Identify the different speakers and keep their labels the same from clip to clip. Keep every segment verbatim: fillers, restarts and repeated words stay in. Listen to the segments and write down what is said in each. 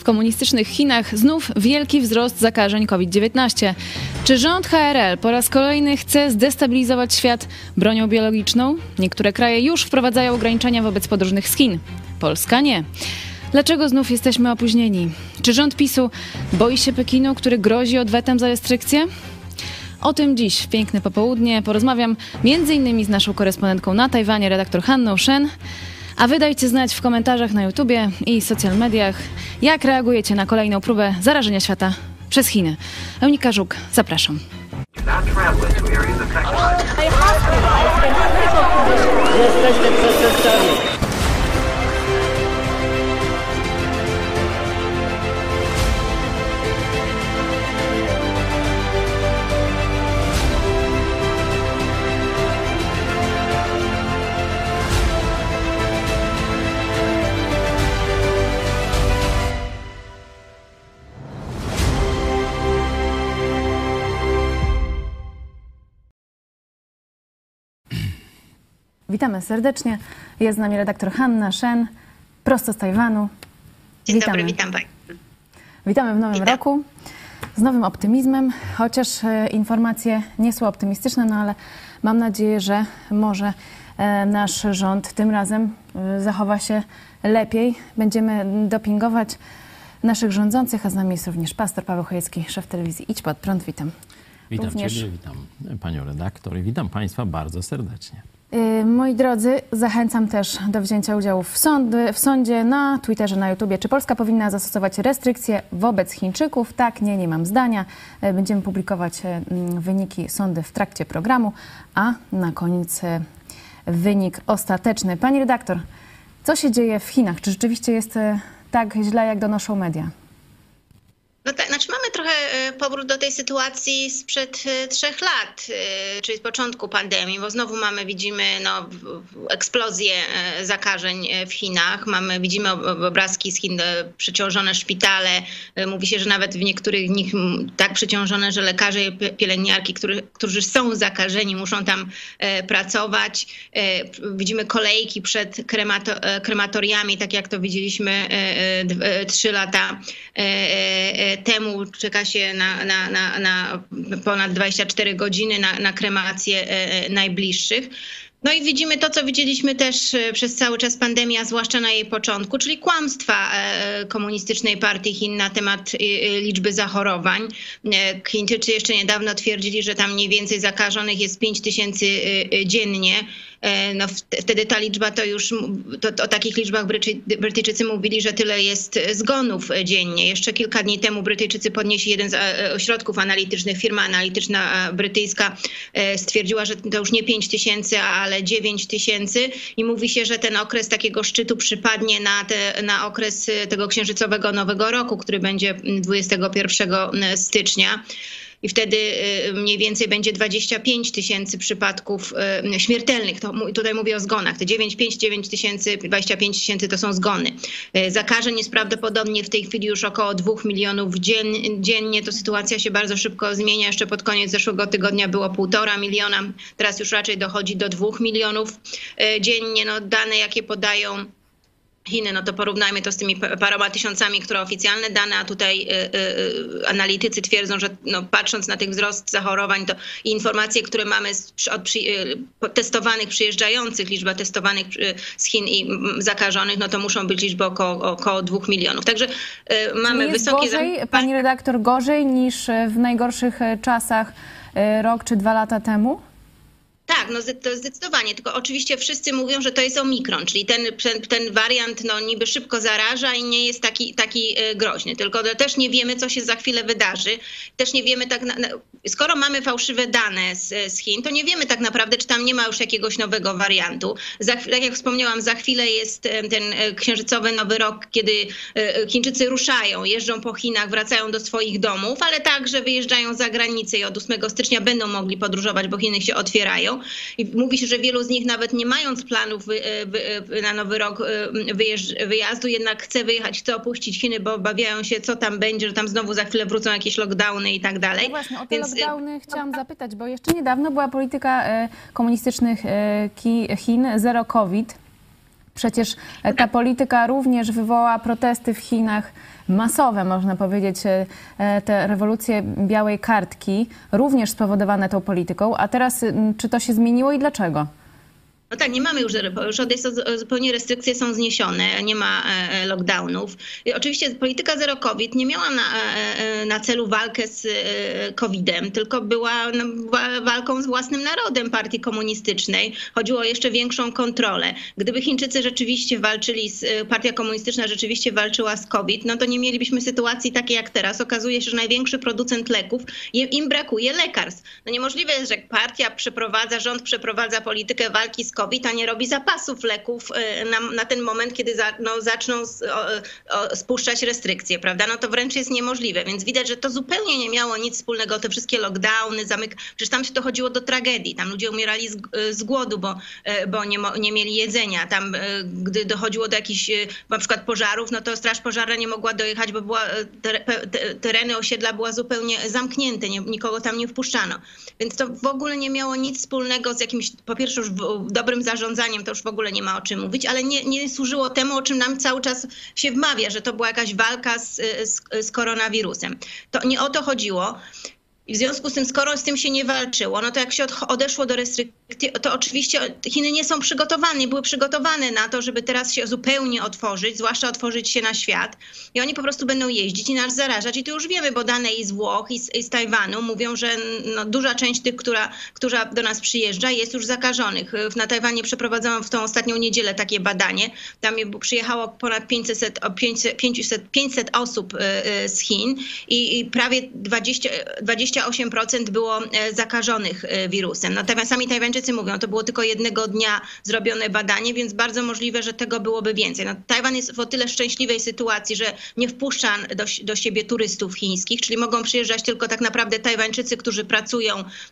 Speaker 1: komunistycznych Chinach znów wielki wzrost zakażeń COVID dziewiętnaście. Czy rząd H R L po raz kolejny chce zdestabilizować świat bronią biologiczną? Niektóre kraje już wprowadzają ograniczenia wobec podróżnych z Chin. Polska nie. Dlaczego znów jesteśmy opóźnieni? Czy rząd PiSu boi się Pekinu, który grozi odwetem za restrykcje? O tym dziś w piękne popołudnie porozmawiam między innymi z naszą korespondentką na Tajwanie, redaktor Hanną Shen. A wy dajcie znać w komentarzach na YouTubie i social mediach, jak reagujecie na kolejną próbę zarażenia świata przez Chiny. Eunika Żuk, zapraszam.
Speaker 2: Jesteśmy przestępcami.
Speaker 1: Witamy serdecznie. Jest z nami redaktor Hanna Shen, prosto z Tajwanu.
Speaker 3: Dzień
Speaker 1: Witamy.
Speaker 3: dobry, witam Państwa.
Speaker 1: Witamy w nowym
Speaker 3: Witam.
Speaker 1: roku z nowym optymizmem, chociaż e, informacje nie są optymistyczne, no ale mam nadzieję, że może e, nasz rząd tym razem e, zachowa się lepiej. Będziemy dopingować naszych rządzących, a z nami jest również pastor Paweł Chojecki, szef telewizji Idź Pod Prąd. Witam.
Speaker 4: Witam
Speaker 1: Również...
Speaker 4: Ciebie, witam Panią redaktor i witam Państwa bardzo serdecznie.
Speaker 1: Moi drodzy, zachęcam też do wzięcia udziału w, sądy, w sądzie, na Twitterze, na YouTubie. Czy Polska powinna zastosować restrykcje wobec Chińczyków? Tak, nie, nie mam zdania. Będziemy publikować wyniki sądy w trakcie programu, a na koniec wynik ostateczny. Pani redaktor, co się dzieje w Chinach? Czy rzeczywiście jest tak źle, jak donoszą media?
Speaker 3: No tak, znaczy mamy trochę powrót do tej sytuacji sprzed trzech lat, czyli z początku pandemii, bo znowu mamy, widzimy no, eksplozję zakażeń w Chinach. Mamy, widzimy obrazki z Chin, przeciążone szpitale. Mówi się, że nawet w niektórych z nich tak przeciążone, że lekarze i pielęgniarki, którzy, którzy są zakażeni, muszą tam pracować. Widzimy kolejki przed kremato, krematoriami, tak jak to widzieliśmy trzy lata temu. Czeka się na, na, na, na ponad dwadzieścia cztery godziny na, na kremację najbliższych. No i widzimy to, co widzieliśmy też przez cały czas pandemii, a zwłaszcza na jej początku, czyli kłamstwa komunistycznej partii Chin na temat liczby zachorowań. Chińczycy jeszcze niedawno twierdzili, że tam mniej więcej zakażonych jest pięć tysięcy dziennie. No wtedy ta liczba to już, to, o takich liczbach Brytyjczycy mówili, że tyle jest zgonów dziennie. Jeszcze kilka dni temu Brytyjczycy podnieśli jeden z ośrodków analitycznych, firma analityczna brytyjska stwierdziła, że to już nie pięć tysięcy, ale dziewięć tysięcy i mówi się, że ten okres takiego szczytu przypadnie na, te, na okres tego księżycowego Nowego Roku, który będzie dwudziestego pierwszego stycznia. I wtedy mniej więcej będzie dwadzieścia pięć tysięcy przypadków śmiertelnych. To tutaj mówię o zgonach. Te dziewięć, pięć, dziewięć tysięcy, dwadzieścia pięć tysięcy to są zgony. Zakażeń jest prawdopodobnie w tej chwili już około dwóch milionów dziennie. To sytuacja się bardzo szybko zmienia. Jeszcze pod koniec zeszłego tygodnia było półtora miliona. Teraz już raczej dochodzi do dwóch milionów dziennie. No, dane, jakie podają Chiny, no to porównajmy to z tymi paroma tysiącami, które oficjalne dane, a tutaj y, y, analitycy twierdzą, że no, patrząc na ten wzrost zachorowań, to i informacje, które mamy z, od przy, y, testowanych, przyjeżdżających, liczba testowanych y, z Chin i y, zakażonych, no to muszą być liczby około, około dwóch milionów. Także y, mamy
Speaker 1: jest
Speaker 3: wysokie...
Speaker 1: Gorzej, pani redaktor, gorzej niż w najgorszych czasach y, rok czy dwa lata temu?
Speaker 3: Tak, no to zdecydowanie, tylko oczywiście wszyscy mówią, że to jest omikron, czyli ten, ten, ten wariant no niby szybko zaraża i nie jest taki, taki groźny, tylko też nie wiemy, co się za chwilę wydarzy. Też nie wiemy tak, na, skoro mamy fałszywe dane z, z Chin, to nie wiemy tak naprawdę, czy tam nie ma już jakiegoś nowego wariantu. Za, tak jak wspomniałam, za chwilę jest ten księżycowy Nowy Rok, kiedy Chińczycy ruszają, jeżdżą po Chinach, wracają do swoich domów, ale także wyjeżdżają za granicę i od ósmego stycznia będą mogli podróżować, bo Chiny się otwierają. I mówi się, że wielu z nich nawet nie mając planów na Nowy Rok wyjazdu, jednak chce wyjechać, chce opuścić Chiny, bo obawiają się, co tam będzie, że tam znowu za chwilę wrócą jakieś lockdowny i tak dalej.
Speaker 1: No właśnie, o te Więc... lockdowny chciałam zapytać, bo jeszcze niedawno była polityka komunistycznych Chin zero COVID. Przecież ta polityka również wywołała protesty w Chinach masowe, można powiedzieć, te rewolucje białej kartki, również spowodowane tą polityką. A teraz czy to się zmieniło i dlaczego?
Speaker 3: No tak, nie mamy już, już zupełnie restrykcje są zniesione, nie ma lockdownów. I oczywiście polityka zero COVID nie miała na, na celu walkę z kowidem, tylko była walką z własnym narodem partii komunistycznej. Chodziło o jeszcze większą kontrolę. Gdyby Chińczycy rzeczywiście walczyli, z, partia komunistyczna rzeczywiście walczyła z COVID, no to nie mielibyśmy sytuacji takiej jak teraz. Okazuje się, że największy producent leków, im brakuje lekarstw. No niemożliwe jest, że partia przeprowadza, rząd przeprowadza politykę walki z COVID, a nie robi zapasów leków na, na ten moment, kiedy za, no, zaczną z, o, o, spuszczać restrykcje, prawda? No to wręcz jest niemożliwe, więc widać, że to zupełnie nie miało nic wspólnego, te wszystkie lockdowny, zamyk... Przecież tam się dochodziło do tragedii, tam ludzie umierali z, z głodu, bo, bo nie, nie mieli jedzenia. Tam, gdy dochodziło do jakichś na przykład pożarów, no to straż pożarna nie mogła dojechać, bo była, te, te, tereny osiedla była zupełnie zamknięte, nie, nikogo tam nie wpuszczano. Więc to w ogóle nie miało nic wspólnego z jakimś, po pierwsze już w, dobrym zarządzaniem, to już w ogóle nie ma o czym mówić, ale nie, nie służyło temu, o czym nam cały czas się wmawia, że to była jakaś walka z, z, z koronawirusem. To nie o to chodziło. I w związku z tym, skoro z tym się nie walczyło, no to jak się odeszło do restrykcji, to oczywiście Chiny nie są przygotowane, nie były przygotowane na to, żeby teraz się zupełnie otworzyć, zwłaszcza otworzyć się na świat. I oni po prostu będą jeździć i nas zarażać. I to już wiemy, bo dane i z Włoch, i z, i z Tajwanu mówią, że no, duża część tych, która, która do nas przyjeżdża, jest już zakażonych. Na Tajwanie przeprowadzałam w tą ostatnią niedzielę takie badanie. Tam przyjechało ponad pięćset, pięćset, pięćset osób z Chin i, i prawie dwadzieścia, dwadzieścia osiem procent było zakażonych wirusem. Natomiast sami Tajwańczycy mówią, to było tylko jednego dnia zrobione badanie, więc bardzo możliwe, że tego byłoby więcej. No, Tajwan jest w o tyle szczęśliwej sytuacji, że nie wpuszcza do, do siebie turystów chińskich, czyli mogą przyjeżdżać tylko tak naprawdę Tajwańczycy, którzy pracują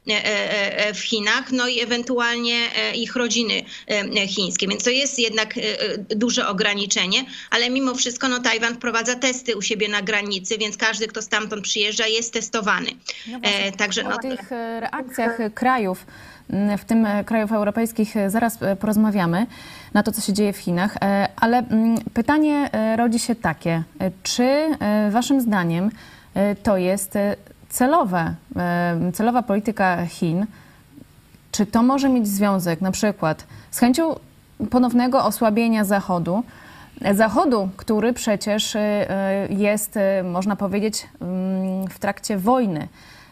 Speaker 3: w Chinach, no i ewentualnie ich rodziny chińskie. Więc to jest jednak duże ograniczenie, ale mimo wszystko no, Tajwan wprowadza testy u siebie na granicy, więc każdy, kto stamtąd przyjeżdża, jest testowany.
Speaker 1: No właśnie, Także, no, o tych reakcjach krajów, w tym krajów europejskich, zaraz porozmawiamy na to, co się dzieje w Chinach, ale pytanie rodzi się takie, czy waszym zdaniem to jest celowe, celowa polityka Chin, czy to może mieć związek na przykład z chęcią ponownego osłabienia Zachodu, Zachodu, który przecież jest, można powiedzieć, w trakcie wojny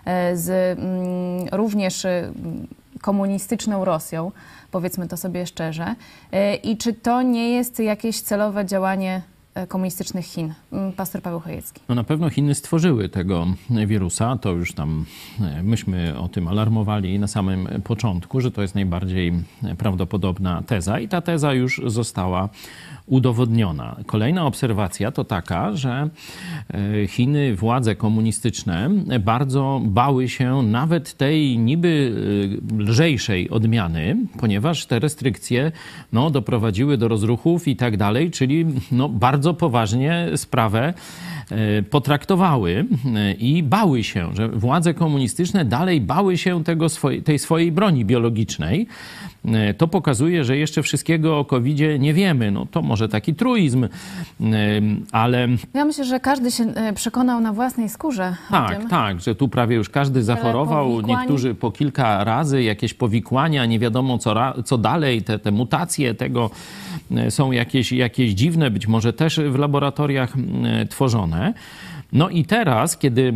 Speaker 1: z również komunistyczną Rosją, powiedzmy to sobie szczerze. I czy to nie jest jakieś celowe działanie komunistycznych Chin? Pastor Paweł Chojecki.
Speaker 4: No na pewno Chiny stworzyły tego wirusa. To już tam myśmy o tym alarmowali na samym początku, że to jest najbardziej prawdopodobna teza i ta teza już została udowodniona. Kolejna obserwacja to taka, że Chiny, władze komunistyczne bardzo bały się nawet tej niby lżejszej odmiany, ponieważ te restrykcje no, doprowadziły do rozruchów i tak dalej, czyli no, bardzo poważnie sprawę potraktowały i bały się, że władze komunistyczne dalej bały się tego swojej, tej swojej broni biologicznej. To pokazuje, że jeszcze wszystkiego o kowidzie nie wiemy. No to może taki truizm, ale...
Speaker 1: Ja myślę, że każdy się przekonał na własnej skórze
Speaker 4: Tak,
Speaker 1: o tym.
Speaker 4: tak, że tu prawie już każdy zachorował,
Speaker 1: powikłań...
Speaker 4: niektórzy po kilka razy, jakieś powikłania, nie wiadomo co, co dalej, te, te mutacje tego są jakieś, jakieś dziwne, być może też w laboratoriach tworzone. No i teraz, kiedy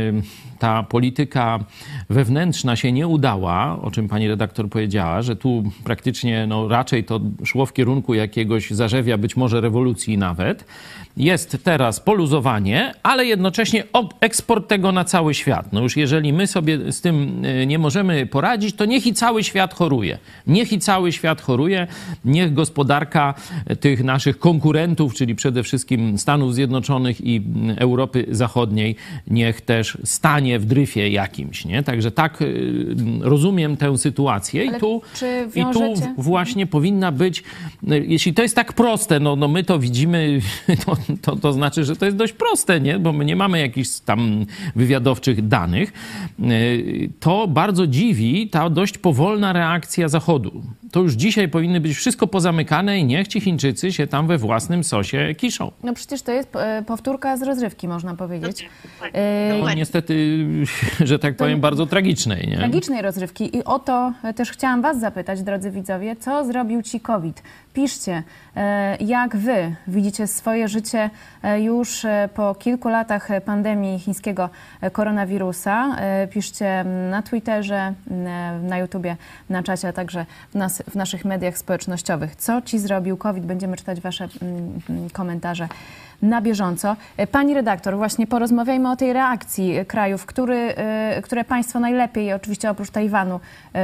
Speaker 4: ta polityka wewnętrzna się nie udała, o czym pani redaktor powiedziała, że tu praktycznie no, raczej to szło w kierunku jakiegoś zarzewia, być może rewolucji nawet, jest teraz poluzowanie, ale jednocześnie eksport tego na cały świat. No już jeżeli my sobie z tym nie możemy poradzić, to niech i cały świat choruje. Niech i cały świat choruje, niech gospodarka tych naszych konkurentów, czyli przede wszystkim Stanów Zjednoczonych i Europy Zachodniej, niech też stanie w dryfie jakimś, nie? Także tak rozumiem tę sytuację i tu, i tu właśnie powinna być, jeśli to jest tak proste, no, no my to widzimy, to, to, to znaczy, że to jest dość proste, nie? Bo my nie mamy jakichś tam wywiadowczych danych, to bardzo dziwi ta dość powolna reakcja Zachodu. to już dzisiaj powinny być wszystko pozamykane i niech ci Chińczycy się tam we własnym sosie kiszą.
Speaker 1: No przecież to jest powtórka z rozrywki, można powiedzieć.
Speaker 4: No, niestety, że tak powiem, bardzo tragicznej. Nie?
Speaker 1: Tragicznej rozrywki. I o to też chciałam was zapytać, drodzy widzowie, co zrobił ci COVID? Piszcie, jak wy widzicie swoje życie już po kilku latach pandemii chińskiego koronawirusa. Piszcie na Twitterze, na YouTubie, na czacie, a także w, nas, w naszych mediach społecznościowych. Co ci zrobił COVID? Będziemy czytać wasze komentarze na bieżąco. Pani redaktor, właśnie porozmawiajmy o tej reakcji krajów, który, które państwo najlepiej, oczywiście oprócz Tajwanu,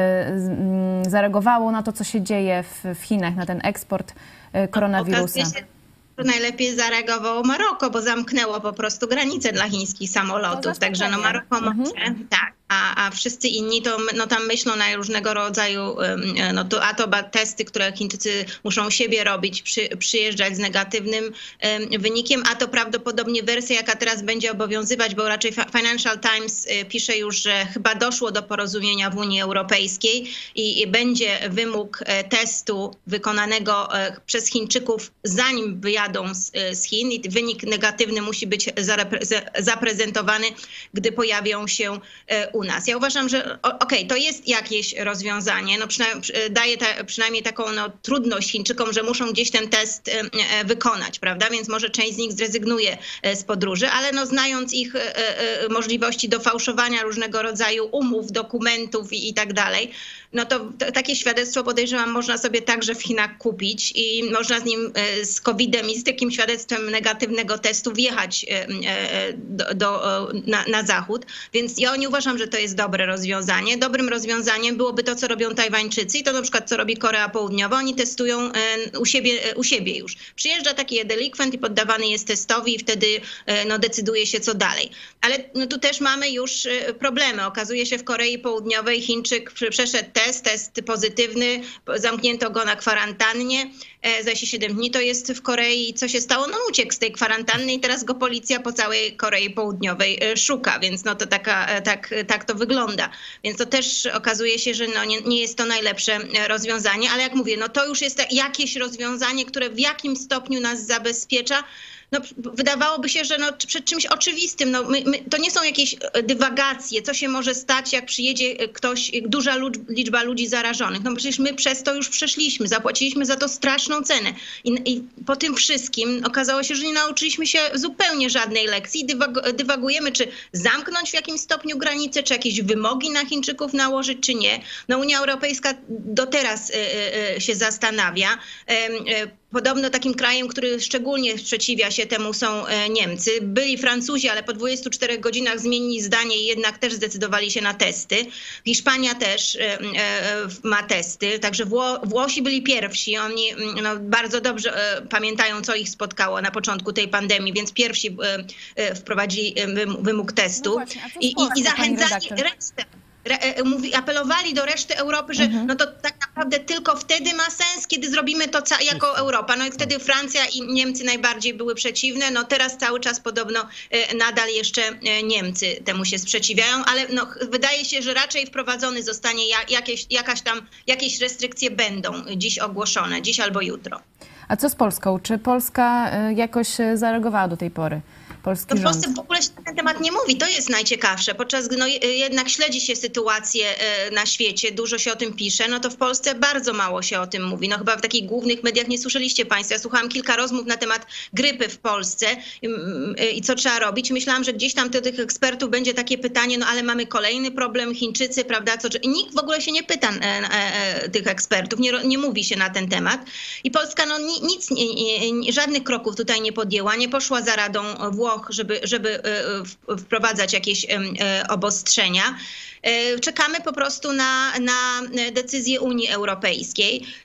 Speaker 1: zareagowało na to, co się dzieje w, w Chinach, na ten eksport koronawirusa.
Speaker 3: Najlepiej zareagowało Maroko, bo zamknęło po prostu granice dla chińskich samolotów. Także no Maroko może, mhm. tak, a, a wszyscy inni to no, tam myślą na różnego rodzaju, no to, a to testy, które Chińczycy muszą siebie robić, przy, przyjeżdżać z negatywnym um, wynikiem, a to prawdopodobnie wersja, jaka teraz będzie obowiązywać, bo raczej Financial Times pisze już, że chyba doszło do porozumienia w Unii Europejskiej i, i będzie wymóg testu wykonanego przez Chińczyków, zanim wyjadą Z, z Chin i wynik negatywny musi być zaprezentowany, gdy pojawią się u nas. Ja uważam, że okej, okay, to jest jakieś rozwiązanie, no przynajmniej, daje ta, przynajmniej taką no, trudność Chińczykom, że muszą gdzieś ten test wykonać, prawda? Więc może część z nich zrezygnuje z podróży, ale no, znając ich możliwości do fałszowania różnego rodzaju umów, dokumentów i, i tak dalej, no to, to takie świadectwo, podejrzewam, można sobie także w Chinach kupić i można z nim, z kowidem i z takim świadectwem negatywnego testu wjechać do, do, na, na zachód. Więc ja nie uważam, że to jest dobre rozwiązanie. Dobrym rozwiązaniem byłoby to, co robią Tajwańczycy i to na przykład, co robi Korea Południowa. Oni testują u siebie, u siebie już. Przyjeżdża taki delikwent i poddawany jest testowi i wtedy no, decyduje się, co dalej. Ale no, tu też mamy już problemy. Okazuje się, w Korei Południowej Chińczyk przeszedł test, test pozytywny, zamknięto go na kwarantannie. Za siedem dni to jest w Korei. Co się stało? No uciekł z tej kwarantanny i teraz go policja po całej Korei Południowej szuka, więc no to taka, tak, tak to wygląda. Więc to też okazuje się, że no nie, nie jest to najlepsze rozwiązanie, ale jak mówię, no to już jest jakieś rozwiązanie, które w jakimś stopniu nas zabezpiecza. No, wydawałoby się, że no, przed czymś oczywistym, no, my, my, to nie są jakieś dywagacje, co się może stać, jak przyjedzie ktoś, duża liczba ludzi zarażonych. No przecież my przez to już przeszliśmy, zapłaciliśmy za to straszną cenę. I, i po tym wszystkim okazało się, że nie nauczyliśmy się zupełnie żadnej lekcji. Dywag, dywagujemy, czy zamknąć w jakimś stopniu granice, czy jakieś wymogi na Chińczyków nałożyć, czy nie. No, Unia Europejska do teraz y, y, się zastanawia. Y, y, Podobno takim krajem, który szczególnie sprzeciwia się temu, są Niemcy. Byli Francuzi, ale po dwudziestu czterech godzinach zmienili zdanie i jednak też zdecydowali się na testy. Hiszpania też ma testy, także Wło Włosi byli pierwsi. Oni no, bardzo dobrze pamiętają, co ich spotkało na początku tej pandemii, więc pierwsi wprowadzili wymóg testu. No właśnie, I, i, i zachęcali resztę. Mówi, apelowali do reszty Europy, że mhm. no to tak naprawdę tylko wtedy ma sens, kiedy zrobimy to jako Europa. No i wtedy Francja i Niemcy najbardziej były przeciwne. No teraz cały czas podobno nadal jeszcze Niemcy temu się sprzeciwiają, ale no, wydaje się, że raczej wprowadzony zostanie jakieś, jakaś tam, jakieś restrykcje będą dziś ogłoszone, dziś albo jutro.
Speaker 1: A co z Polską? Czy Polska jakoś zareagowała do tej pory? Polski
Speaker 3: w Polsce w ogóle się na ten temat nie mówi, to jest najciekawsze. Podczas gdy no, jednak śledzi się sytuację na świecie, dużo się o tym pisze, no to w Polsce bardzo mało się o tym mówi. No chyba w takich głównych mediach nie słyszeliście państwo. Ja słuchałam kilka rozmów na temat grypy w Polsce i, i co trzeba robić. Myślałam, że gdzieś tam do tych ekspertów będzie takie pytanie, no ale mamy kolejny problem, Chińczycy, prawda? Co, i nikt w ogóle się nie pyta e, e, tych ekspertów, nie, nie mówi się na ten temat. I Polska no nic, nie, nie, żadnych kroków tutaj nie podjęła, nie poszła za radą Włoch, żeby, żeby wprowadzać jakieś obostrzenia. Czekamy po prostu na, na decyzję Unii Europejskiej.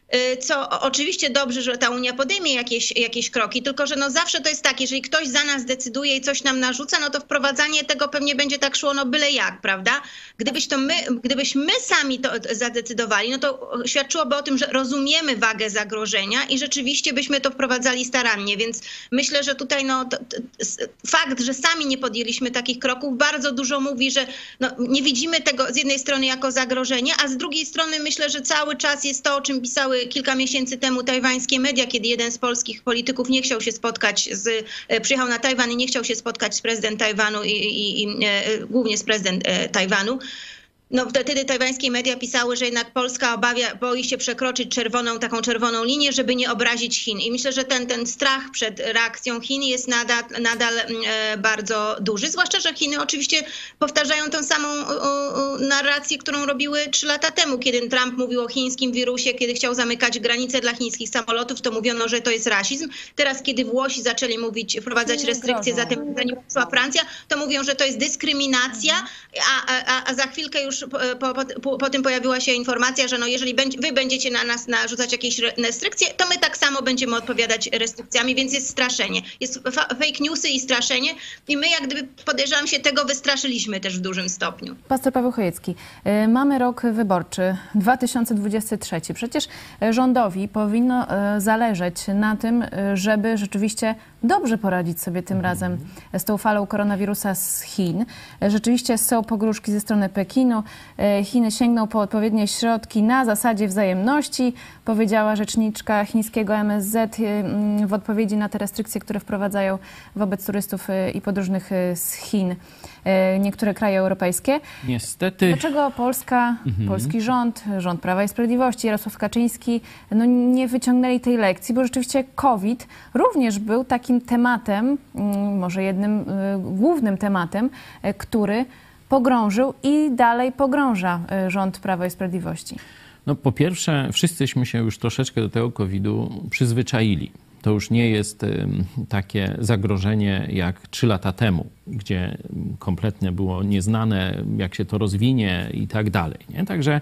Speaker 3: Co oczywiście dobrze, że ta Unia podejmie jakieś, jakieś kroki, tylko że no zawsze to jest tak, jeżeli ktoś za nas decyduje i coś nam narzuca, no to wprowadzanie tego pewnie będzie tak szło no byle jak, prawda? Gdybyś to my, gdybyśmy my sami to zadecydowali, no to świadczyłoby o tym, że rozumiemy wagę zagrożenia i rzeczywiście byśmy to wprowadzali starannie, więc myślę, że tutaj no to, to, fakt, że sami nie podjęliśmy takich kroków bardzo dużo mówi, że no, nie widzimy tego z jednej strony jako zagrożenie, a z drugiej strony myślę, że cały czas jest to, o czym pisały kilka miesięcy temu tajwańskie media, kiedy jeden z polskich polityków nie chciał się spotkać z, przyjechał na Tajwan i nie chciał się spotkać z prezydent Tajwanu i, i, i głównie z prezydent Tajwanu. No wtedy tajwańskie media pisały, że jednak Polska obawia, boi się przekroczyć czerwoną, taką czerwoną linię, żeby nie obrazić Chin. I myślę, że ten, ten strach przed reakcją Chin jest nadal, nadal e, bardzo duży. Zwłaszcza, że Chiny oczywiście powtarzają tą samą o, o, narrację, którą robiły trzy lata temu, kiedy Trump mówił o chińskim wirusie, kiedy chciał zamykać granice dla chińskich samolotów, to mówiono, że to jest rasizm. Teraz, kiedy Włosi zaczęli mówić, wprowadzać restrykcje, zatem zanim przyszła Francja, to mówią, że to jest dyskryminacja, a, a, a za chwilkę już Po, po, po tym pojawiła się informacja, że no jeżeli wy będziecie na nas narzucać jakieś restrykcje, to my tak samo będziemy odpowiadać restrykcjami, więc jest straszenie. Jest fake newsy i straszenie i my jak gdyby, podejrzewam się, tego wystraszyliśmy też w dużym stopniu.
Speaker 1: Pastor Paweł Chojecki, mamy rok wyborczy, dwa tysiące dwudziesty trzeci. Przecież rządowi powinno zależeć na tym, żeby rzeczywiście dobrze poradzić sobie tym razem z tą falą koronawirusa z Chin. Rzeczywiście są pogróżki ze strony Pekinu. Chiny sięgną po odpowiednie środki na zasadzie wzajemności, powiedziała rzeczniczka chińskiego M S Z w odpowiedzi na te restrykcje, które wprowadzają wobec turystów i podróżnych z Chin niektóre kraje europejskie.
Speaker 4: Niestety.
Speaker 1: Dlaczego Polska, mhm. polski rząd, rząd Prawa i Sprawiedliwości, Jarosław Kaczyński no nie wyciągnęli tej lekcji, bo rzeczywiście COVID również był takim tematem, może jednym głównym tematem, który pogrążył i dalej pogrąża rząd Prawa i Sprawiedliwości?
Speaker 4: No po pierwsze, wszyscyśmy się już troszeczkę do tego kowida przyzwyczaili. To już nie jest takie zagrożenie jak trzy lata temu, gdzie kompletnie było nieznane, jak się to rozwinie i tak dalej. Nie? Także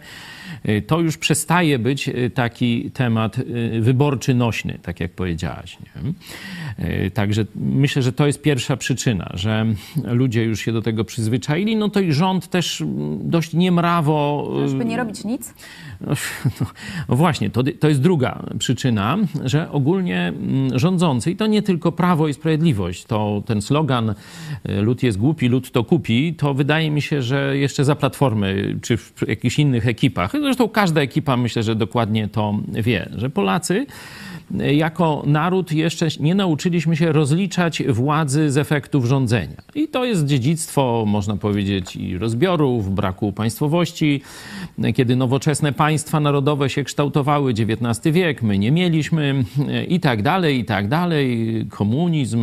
Speaker 4: to już przestaje być taki temat wyborczy nośny, tak jak powiedziałaś. Nie? Także myślę, że to jest pierwsza przyczyna, że ludzie już się do tego przyzwyczaili. No to i rząd też dość niemrawo...
Speaker 1: Żeby nie robić nic?
Speaker 4: No, no właśnie, to, to jest druga przyczyna, że ogólnie rządzący, i to nie tylko Prawo i Sprawiedliwość, to ten slogan lud jest głupi, lud to kupi, to wydaje mi się, że jeszcze za Platformy, czy w jakichś innych ekipach, zresztą każda ekipa myślę, że dokładnie to wie, że Polacy jako naród jeszcze nie nauczyliśmy się rozliczać władzy z efektów rządzenia. I to jest dziedzictwo, można powiedzieć, i rozbiorów, braku państwowości, kiedy nowoczesne państwa narodowe się kształtowały, dziewiętnasty wiek, my nie mieliśmy i tak dalej, i tak dalej, komunizm,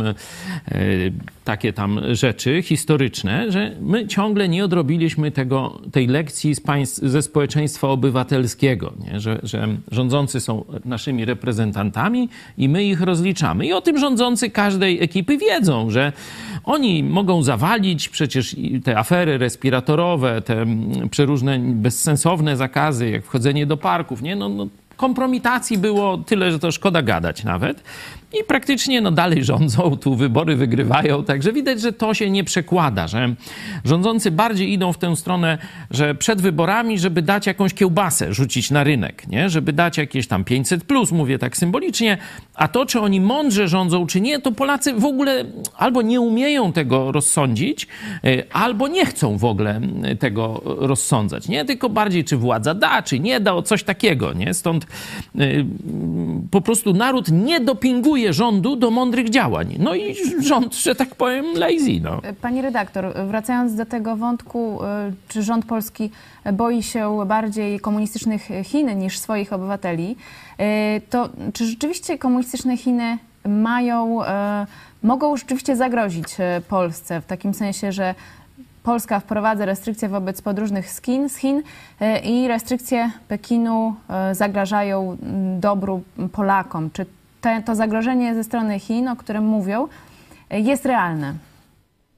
Speaker 4: takie tam rzeczy historyczne, że my ciągle nie odrobiliśmy tego, tej lekcji z państw, ze społeczeństwa obywatelskiego, nie? Że, że rządzący są naszymi reprezentantami i my ich rozliczamy. I o tym rządzący każdej ekipy wiedzą, że oni mogą zawalić przecież te afery respiratorowe, te przeróżne bezsensowne zakazy, jak wchodzenie do parków, nie? No, no, kompromitacji było tyle, że to szkoda gadać nawet. I praktycznie no, dalej rządzą, tu wybory wygrywają, także widać, że to się nie przekłada, że rządzący bardziej idą w tę stronę, że przed wyborami, żeby dać jakąś kiełbasę rzucić na rynek, nie? Żeby dać jakieś tam pięćset plus, mówię tak symbolicznie, a to, czy oni mądrze rządzą, czy nie, to Polacy w ogóle albo nie umieją tego rozsądzić, albo nie chcą w ogóle tego rozsądzać, nie? Tylko bardziej, czy władza da, czy nie da, o coś takiego, nie? Stąd y, po prostu naród nie dopinguje rządu do mądrych działań. No i rząd, że tak powiem, lazy. No.
Speaker 1: Pani redaktor, wracając do tego wątku, czy rząd polski boi się bardziej komunistycznych Chin niż swoich obywateli, to czy rzeczywiście komunistyczne Chiny mają, mogą rzeczywiście zagrozić Polsce w takim sensie, że Polska wprowadza restrykcje wobec podróżnych z Chin, z Chin i restrykcje Pekinu zagrażają dobru Polakom? Czy te, to zagrożenie ze strony Chin, o którym mówią, jest realne?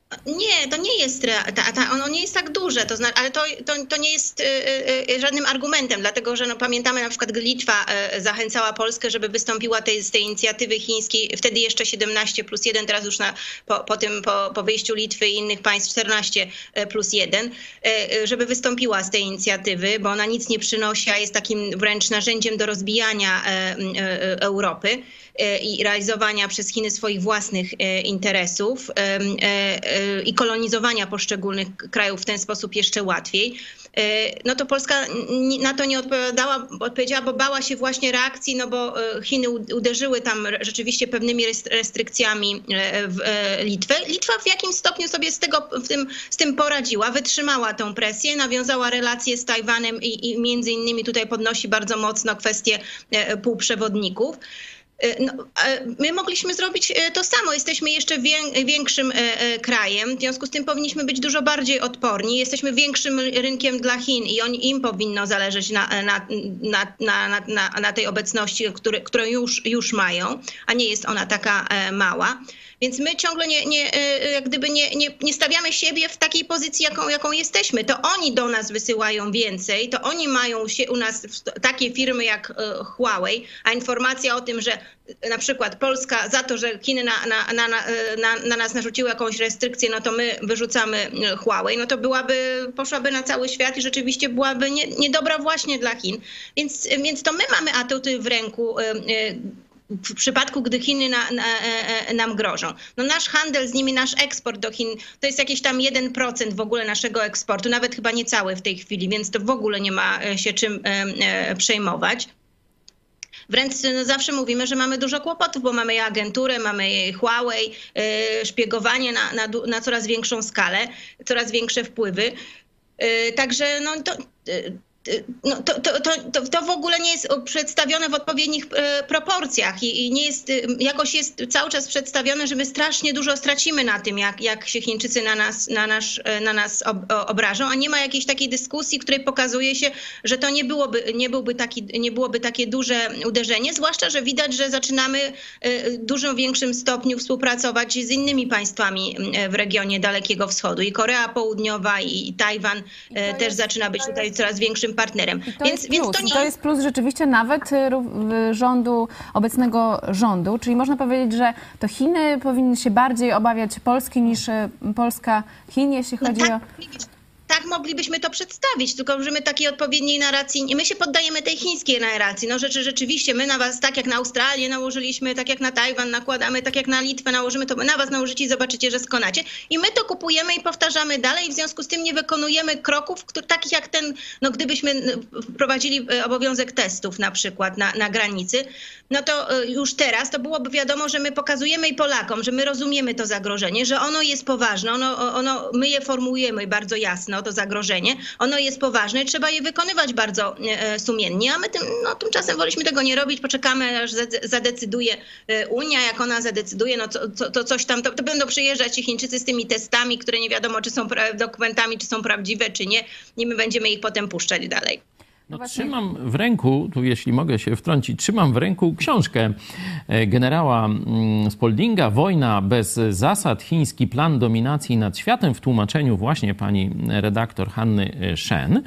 Speaker 3: Nie, to nie jest, ta, ta, ono nie jest tak duże, to znaczy, ale to, to, to nie jest y, y, żadnym argumentem, dlatego że no, pamiętamy na przykład, gdy Litwa y, zachęcała Polskę, żeby wystąpiła tej, z tej inicjatywy chińskiej, wtedy jeszcze siedemnaście plus jeden, teraz już na, po, po, tym, po, po wyjściu Litwy i innych państw czternaście plus jeden, y, żeby wystąpiła z tej inicjatywy, bo ona nic nie przynosi, a jest takim wręcz narzędziem do rozbijania y, y, Europy i realizowania przez Chiny swoich własnych interesów i kolonizowania poszczególnych krajów w ten sposób jeszcze łatwiej, no to Polska na to nie odpowiadała, odpowiedziała, bo bała się właśnie reakcji, no bo Chiny uderzyły tam rzeczywiście pewnymi restrykcjami w Litwę. Litwa w jakimś stopniu sobie z, tego, w tym, z tym poradziła, wytrzymała tą presję, nawiązała relacje z Tajwanem i, i między innymi tutaj podnosi bardzo mocno kwestię półprzewodników. No, my mogliśmy zrobić to samo. Jesteśmy jeszcze większym krajem, w związku z tym powinniśmy być dużo bardziej odporni. Jesteśmy większym rynkiem dla Chin i oni, im powinno zależeć na, na, na, na, na, na tej obecności, który, którą już, już mają, a nie jest ona taka mała. Więc my ciągle nie, nie, jak gdyby nie, nie, nie stawiamy siebie w takiej pozycji, jaką, jaką jesteśmy. To oni do nas wysyłają więcej, to oni mają się u nas takie firmy jak Huawei, a informacja o tym, że na przykład Polska za to, że Chiny na, na, na, na, na nas narzuciły jakąś restrykcję, no to my wyrzucamy Huawei, no to byłaby, poszłaby na cały świat i rzeczywiście byłaby nie, niedobra właśnie dla Chin. Więc, więc to my mamy atuty w ręku w przypadku, gdy Chiny na, na, nam grożą. No nasz handel z nimi, nasz eksport do Chin, to jest jakieś tam jeden procent w ogóle naszego eksportu, nawet chyba niecały w tej chwili, więc to w ogóle nie ma się czym przejmować. Wręcz no, zawsze mówimy, że mamy dużo kłopotów, bo mamy agenturę, mamy Huawei, szpiegowanie na, na, na coraz większą skalę, coraz większe wpływy. Także no to... No to, to, to, to w ogóle nie jest przedstawione w odpowiednich proporcjach i, i nie jest, jakoś jest cały czas przedstawione, że my strasznie dużo stracimy na tym, jak, jak się Chińczycy na nas, na nasz, na nas ob, obrażą, a nie ma jakiejś takiej dyskusji, w której pokazuje się, że to nie byłoby, nie byłby taki, nie byłoby takie duże uderzenie, zwłaszcza, że widać, że zaczynamy w dużo większym stopniu współpracować z innymi państwami w regionie Dalekiego Wschodu. I Korea Południowa, i Tajwan I też jest, zaczyna być tutaj jest... coraz większym partnerem.
Speaker 5: I to
Speaker 3: więc,
Speaker 5: jest
Speaker 3: więc
Speaker 5: plus.
Speaker 3: to nie
Speaker 5: I to jest plus rzeczywiście nawet rządu, obecnego rządu, czyli można powiedzieć, że to Chiny powinny się bardziej obawiać Polski niż Polska Chin, jeśli chodzi
Speaker 3: no tak,
Speaker 5: o...
Speaker 3: Tak moglibyśmy to przedstawić, tylko że my takiej odpowiedniej narracji, my się poddajemy tej chińskiej narracji. No rzeczy, rzeczywiście my na was, tak jak na Australię nałożyliśmy, tak jak na Tajwan nakładamy, tak jak na Litwę nałożymy, to my na was nałożycie i zobaczycie, że skonacie. I my to kupujemy i powtarzamy dalej, w związku z tym nie wykonujemy kroków, który, takich jak ten, no gdybyśmy wprowadzili obowiązek testów na przykład na, na granicy, no to już teraz to byłoby wiadomo, że my pokazujemy i Polakom, że my rozumiemy to zagrożenie, że ono jest poważne, ono, ono, my je formułujemy bardzo jasno, to zagrożenie, ono jest poważne i trzeba je wykonywać bardzo e, sumiennie, a my tym, no, tymczasem woleliśmy tego nie robić, poczekamy, aż zadecyduje Unia, jak ona zadecyduje, no to, to, to coś tam, to, to będą przyjeżdżać ci Chińczycy z tymi testami, które nie wiadomo, czy są dokumentami, czy są prawdziwe, czy nie, i my będziemy ich potem puszczać dalej.
Speaker 4: No, trzymam w ręku, tu jeśli mogę się wtrącić, trzymam w ręku książkę generała Spoldinga Wojna bez zasad. Chiński plan dominacji nad światem w tłumaczeniu właśnie pani redaktor Hanny Shen.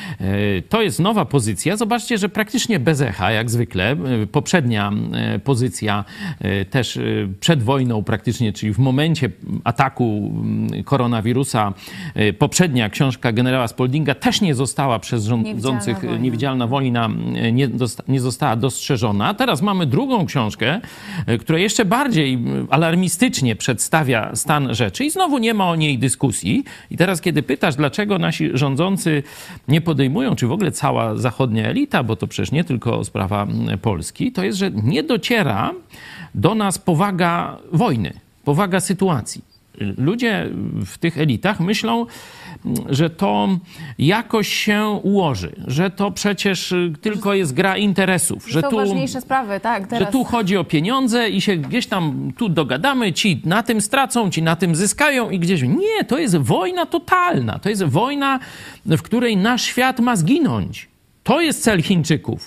Speaker 4: To jest nowa pozycja. Zobaczcie, że praktycznie bez echa, jak zwykle. Poprzednia pozycja też przed wojną praktycznie, czyli w momencie ataku koronawirusa, poprzednia książka generała Spoldinga też nie została przez rządzących Niewidzialna wojna nie, nie została dostrzeżona. Teraz mamy drugą książkę, która jeszcze bardziej alarmistycznie przedstawia stan rzeczy i znowu nie ma o niej dyskusji. I teraz, kiedy pytasz, dlaczego nasi rządzący nie podejmują, czy w ogóle cała zachodnia elita, bo to przecież nie tylko sprawa Polski, to jest, że nie dociera do nas powaga wojny, powaga sytuacji. Ludzie w tych elitach myślą, że to jakoś się ułoży, że to przecież tylko jest gra interesów. Że
Speaker 5: są
Speaker 4: tu,
Speaker 5: ważniejsze sprawy, tak. Teraz...
Speaker 4: Że tu chodzi o pieniądze i się gdzieś tam tu dogadamy, ci na tym stracą, ci na tym zyskają i gdzieś... Nie, to jest wojna totalna. To jest wojna, w której nasz świat ma zginąć. To jest cel Chińczyków.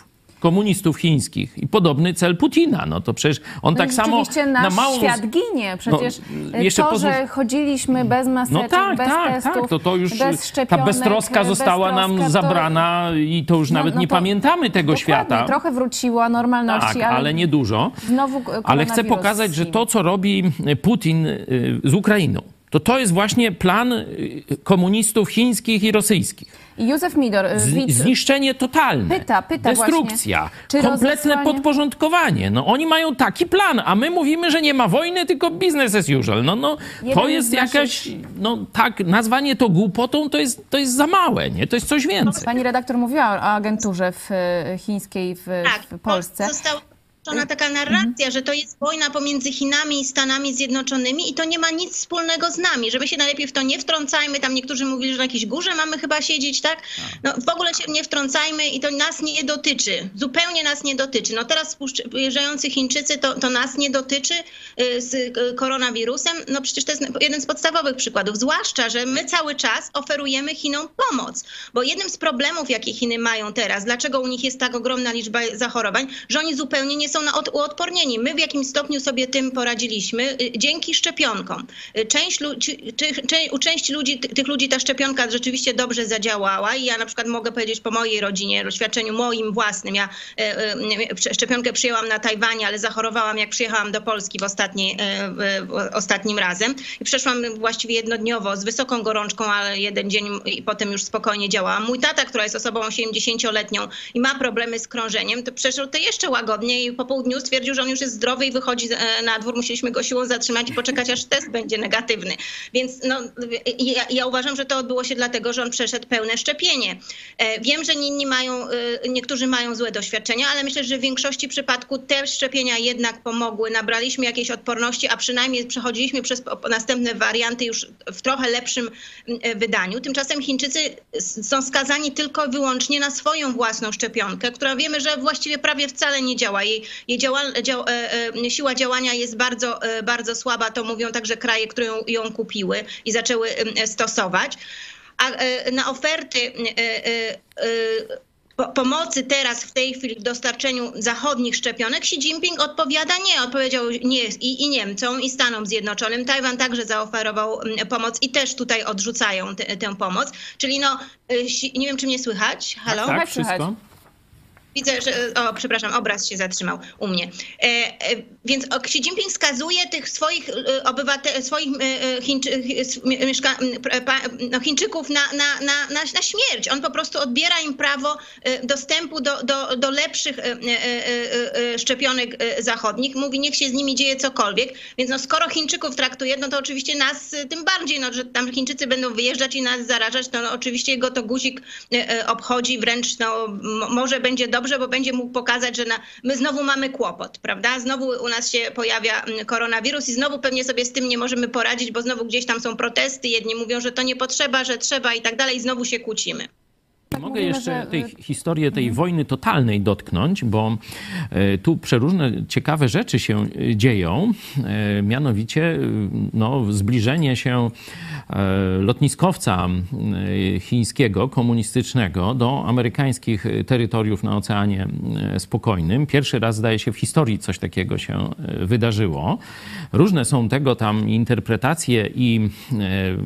Speaker 4: komunistów chińskich i podobny cel Putina. No to przecież on
Speaker 5: No
Speaker 4: tak
Speaker 5: i
Speaker 4: samo
Speaker 5: rzeczywiście
Speaker 4: na
Speaker 5: nasz
Speaker 4: małą...
Speaker 5: świat ginie. Przecież
Speaker 4: No, jeszcze
Speaker 5: to,
Speaker 4: pozwól-
Speaker 5: że chodziliśmy bez maseczek,
Speaker 4: No tak,
Speaker 5: bez
Speaker 4: tak,
Speaker 5: testów,
Speaker 4: tak. To, to już
Speaker 5: bez szczepionek,
Speaker 4: ta beztroska została
Speaker 5: beztroska,
Speaker 4: nam
Speaker 5: to-
Speaker 4: zabrana i to już
Speaker 5: No-
Speaker 4: nawet
Speaker 5: no
Speaker 4: nie
Speaker 5: to-
Speaker 4: pamiętamy tego
Speaker 5: Dokładnie,
Speaker 4: świata.
Speaker 5: trochę wróciła normalności,
Speaker 4: Tak,
Speaker 5: ale,
Speaker 4: ale nie dużo.
Speaker 5: znowu
Speaker 4: Ale chcę pokazać, że to, co robi Putin y, z Ukrainą, to to jest właśnie plan y, komunistów chińskich i rosyjskich.
Speaker 5: I Józef Midor,
Speaker 4: Z,
Speaker 5: widz,
Speaker 4: zniszczenie totalne,
Speaker 5: Pyta, pyta
Speaker 4: destrukcja,
Speaker 5: właśnie, czy
Speaker 4: kompletne
Speaker 5: rozesłanie-
Speaker 4: podporządkowanie. No oni mają taki plan, a my mówimy, że nie ma wojny, tylko business as usual. No, no, to
Speaker 5: Jeden
Speaker 4: jest
Speaker 5: z naszych-
Speaker 4: jakaś, no tak, nazwanie to głupotą to jest, to jest za małe, nie? To jest coś więcej.
Speaker 5: pani redaktor mówiła o agenturze w, e, chińskiej w,
Speaker 3: Tak,
Speaker 5: w Polsce.
Speaker 3: Została stworzona taka narracja, że to jest wojna pomiędzy Chinami i Stanami Zjednoczonymi i to nie ma nic wspólnego z nami, że my się najlepiej w to nie wtrącajmy. Tam niektórzy mówili, że na jakiejś górze mamy chyba siedzieć, tak? No w ogóle się nie wtrącajmy i to nas nie dotyczy. Zupełnie nas nie dotyczy. No teraz wyjeżdżający Chińczycy to, to nas nie dotyczy y, z y, koronawirusem. No przecież to jest jeden z podstawowych przykładów. Zwłaszcza, że my cały czas oferujemy Chinom pomoc. Bo jednym z problemów, jakie Chiny mają teraz, dlaczego u nich jest tak ogromna liczba zachorowań, że oni zupełnie nie są na od, uodpornieni. My w jakimś stopniu sobie tym poradziliśmy y, dzięki szczepionkom. Y, Część, lu- czy, czy, czy, u części ludzi, ty, tych ludzi ta szczepionka rzeczywiście dobrze zadziałała i ja na przykład mogę powiedzieć po mojej rodzinie, doświadczeniu moim własnym. Ja y, y, szczepionkę przyjęłam na Tajwanie, ale zachorowałam jak przyjechałam do Polski w ostatniej, y, y, ostatnim razem i przeszłam właściwie jednodniowo z wysoką gorączką, ale jeden dzień i potem już spokojnie działałam. Mój tata, która jest osobą osiemdziesięcioletnią i ma problemy z krążeniem, to przeszło to jeszcze łagodniej i po południu stwierdził, że on już jest zdrowy i wychodzi na dwór. Musieliśmy go siłą zatrzymać i poczekać, aż test będzie negatywny. Więc no, ja, ja uważam, że to odbyło się dlatego, że on przeszedł pełne szczepienie. Wiem, że inni mają, niektórzy mają złe doświadczenia, ale myślę, że w większości przypadków te szczepienia jednak pomogły. Nabraliśmy jakiejś odporności, a przynajmniej przechodziliśmy przez następne warianty już w trochę lepszym wydaniu. Tymczasem Chińczycy są skazani tylko i wyłącznie na swoją własną szczepionkę, która wiemy, że właściwie prawie wcale nie działa. Jej, jej działa, dział, e, siła działania jest bardzo, e, bardzo słaba. To mówią także kraje, które ją, ją kupiły i zaczęły e, stosować. A e, na oferty e, e, e, po, pomocy teraz w tej chwili w dostarczeniu zachodnich szczepionek Xi Jinping odpowiada nie. Odpowiedział nie i, i Niemcom, i Stanom Zjednoczonym. Tajwan także zaoferował pomoc i też tutaj odrzucają te, tę pomoc. Czyli no, nie wiem, czy mnie słychać. Halo?
Speaker 4: Tak, tak, wszystko.
Speaker 3: Widzę, że, o, przepraszam, obraz się zatrzymał u mnie. E, e, więc Xi Jinping skazuje tych swoich obywateli, swoich e, Chińczy, mieszka, pa, no, Chińczyków na, na, na, na, na śmierć. On po prostu odbiera im prawo e, dostępu do, do, do lepszych e, e, e, szczepionek zachodnich. Mówi, niech się z nimi dzieje cokolwiek. Więc no, skoro Chińczyków traktuje, no to oczywiście nas tym bardziej, no, że tam Chińczycy będą wyjeżdżać i nas zarażać, no, no oczywiście go to guzik e, obchodzi, wręcz no, może będzie dobrze, bo będzie mógł pokazać, że na, my znowu mamy kłopot, prawda? Znowu u nas się pojawia koronawirus i znowu pewnie sobie z tym nie możemy poradzić, bo znowu gdzieś tam są protesty, jedni mówią, że to nie potrzeba, że trzeba i tak dalej i znowu się kłócimy.
Speaker 4: Mogę
Speaker 5: mówimy,
Speaker 4: jeszcze
Speaker 5: że-
Speaker 4: tej historię tej wojny totalnej dotknąć, bo e, tu przeróżne ciekawe rzeczy się e, dzieją. E, Mianowicie e, no, zbliżenie się e, lotniskowca e, chińskiego, komunistycznego do amerykańskich terytoriów na Oceanie e, Spokojnym. Pierwszy raz, zdaje się, w historii coś takiego się e, wydarzyło. Różne są tego tam interpretacje i e,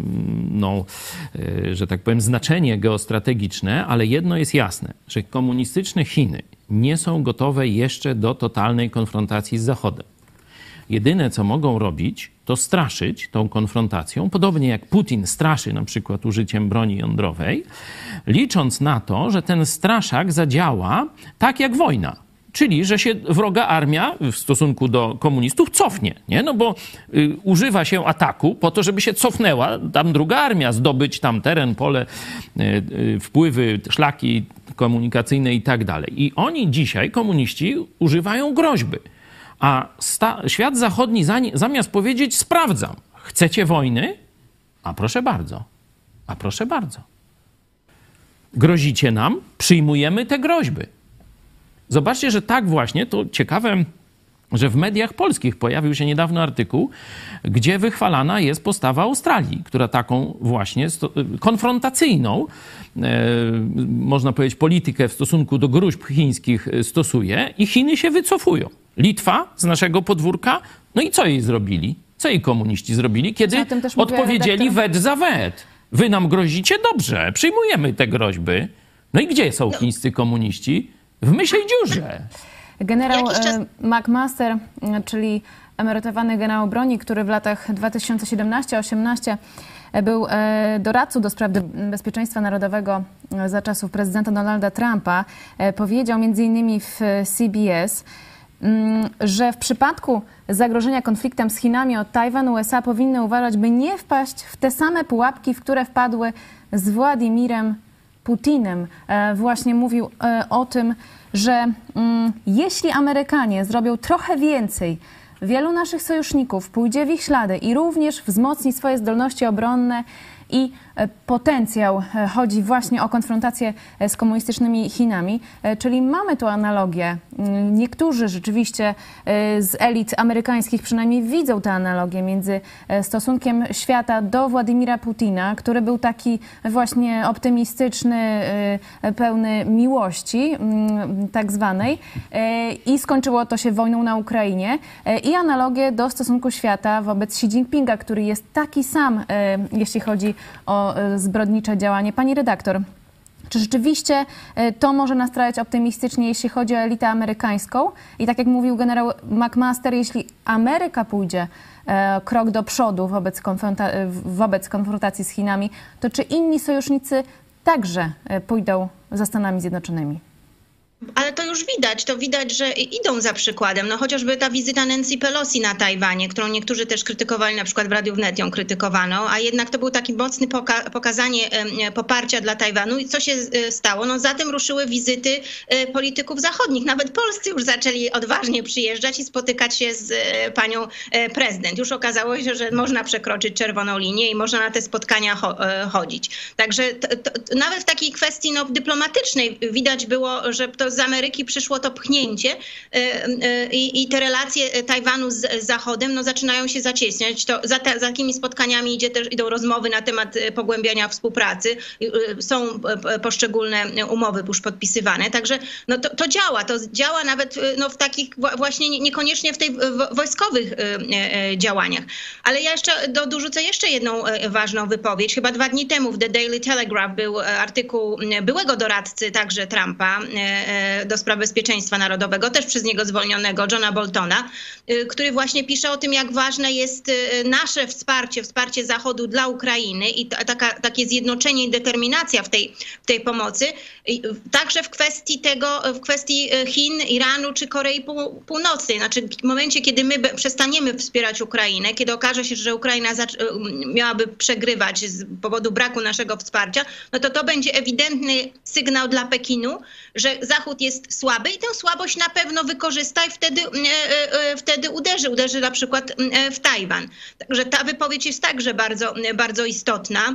Speaker 4: no, e, że tak powiem, znaczenie geostrategiczne, ale jedno jest jasne, że komunistyczne Chiny nie są gotowe jeszcze do totalnej konfrontacji z Zachodem. Jedyne, co mogą robić, to straszyć tą konfrontacją, podobnie jak Putin straszy na przykład użyciem broni jądrowej, licząc na to, że ten straszak zadziała tak jak wojna. Czyli, że się wroga armia w stosunku do komunistów cofnie, nie? No bo y, używa się ataku po to, żeby się cofnęła tam druga armia, zdobyć tam teren, pole, y, y, wpływy, szlaki komunikacyjne i tak dalej. I oni dzisiaj, komuniści, używają groźby. A sta- świat zachodni za- zamiast powiedzieć sprawdzam, chcecie wojny? A proszę bardzo, a proszę bardzo. Grozicie nam? Przyjmujemy te groźby. Zobaczcie, że tak właśnie, to ciekawe że w mediach polskich pojawił się niedawno artykuł, gdzie wychwalana jest postawa Australii, która taką właśnie konfrontacyjną, e, można powiedzieć, politykę w stosunku do gruźb chińskich stosuje i Chiny się wycofują. Litwa z naszego podwórka, no i co jej zrobili? Co jej komuniści zrobili, kiedy odpowiedzieli wet za wet? Wy nam grozicie? Dobrze, przyjmujemy te groźby. No i gdzie są chińscy komuniści? W mysiej dziurze.
Speaker 5: Generał czas... McMaster, czyli emerytowany generał broni, który w latach dwa tysiące siedemnastym do dwa tysiące osiemnastego był doradcą do spraw bezpieczeństwa narodowego za czasów prezydenta Donalda Trumpa, powiedział między innymi w C B S, że w przypadku zagrożenia konfliktem z Chinami od Tajwan U S A powinny uważać, by nie wpaść w te same pułapki, w które wpadły z Władimirem Putinem. Właśnie mówił o tym, że mm, jeśli Amerykanie zrobią trochę więcej, wielu naszych sojuszników pójdzie w ich ślady i również wzmocni swoje zdolności obronne i potencjał. Chodzi właśnie o konfrontację z komunistycznymi Chinami, czyli mamy tu analogię. Niektórzy rzeczywiście z elit amerykańskich przynajmniej widzą tę analogię między stosunkiem świata do Władimira Putina, który był taki właśnie optymistyczny, pełny miłości tak zwanej i skończyło to się wojną na Ukrainie, i analogię do stosunku świata wobec Xi Jinpinga, który jest taki sam, jeśli chodzi o zbrodnicze działanie. Pani redaktor, czy rzeczywiście to może nastrajać optymistycznie, jeśli chodzi o elitę amerykańską? I tak jak mówił generał McMaster, jeśli Ameryka pójdzie krok do przodu wobec, konfronta- wobec konfrontacji z Chinami, to czy inni sojusznicy także pójdą za Stanami Zjednoczonymi?
Speaker 3: Ale to już widać, to widać, że idą za przykładem. No chociażby ta wizyta Nancy Pelosi na Tajwanie, którą niektórzy też krytykowali, na przykład w Radiu Wnet ją krytykowano, a jednak to był taki mocny poka- pokazanie poparcia dla Tajwanu. I co się stało? No za tym ruszyły wizyty polityków zachodnich. Nawet polscy już zaczęli odważnie przyjeżdżać i spotykać się z panią prezydent. Już okazało się, że można przekroczyć czerwoną linię i można na te spotkania cho- chodzić. Także to, to, nawet w takiej kwestii no, dyplomatycznej widać było, że to z Ameryki przyszło to pchnięcie i, i te relacje Tajwanu z Zachodem no, zaczynają się zacieśniać. To za, te, za takimi spotkaniami idzie też, idą rozmowy na temat pogłębiania współpracy. Są poszczególne umowy już podpisywane. Także no, to, to działa. To działa nawet no, w takich właśnie niekoniecznie w tych wojskowych działaniach. Ale ja jeszcze do, dorzucę jeszcze jedną ważną wypowiedź. Chyba dwa dni temu w The Daily Telegraph był artykuł byłego doradcy także Trumpa do spraw bezpieczeństwa narodowego, też przez niego zwolnionego, Johna Boltona, który właśnie pisze o tym, jak ważne jest nasze wsparcie, wsparcie Zachodu dla Ukrainy i taka, takie zjednoczenie i determinacja w tej, w tej pomocy, także w kwestii tego, w kwestii Chin, Iranu czy Korei Północnej. Znaczy w momencie, kiedy my przestaniemy wspierać Ukrainę, kiedy okaże się, że Ukraina miałaby przegrywać z powodu braku naszego wsparcia, no to to będzie ewidentny sygnał dla Pekinu, że Zachód jest słaby i tę słabość na pewno wykorzysta i wtedy, e, e, wtedy uderzy, uderzy na przykład w Tajwan. Także ta wypowiedź jest także bardzo, bardzo istotna.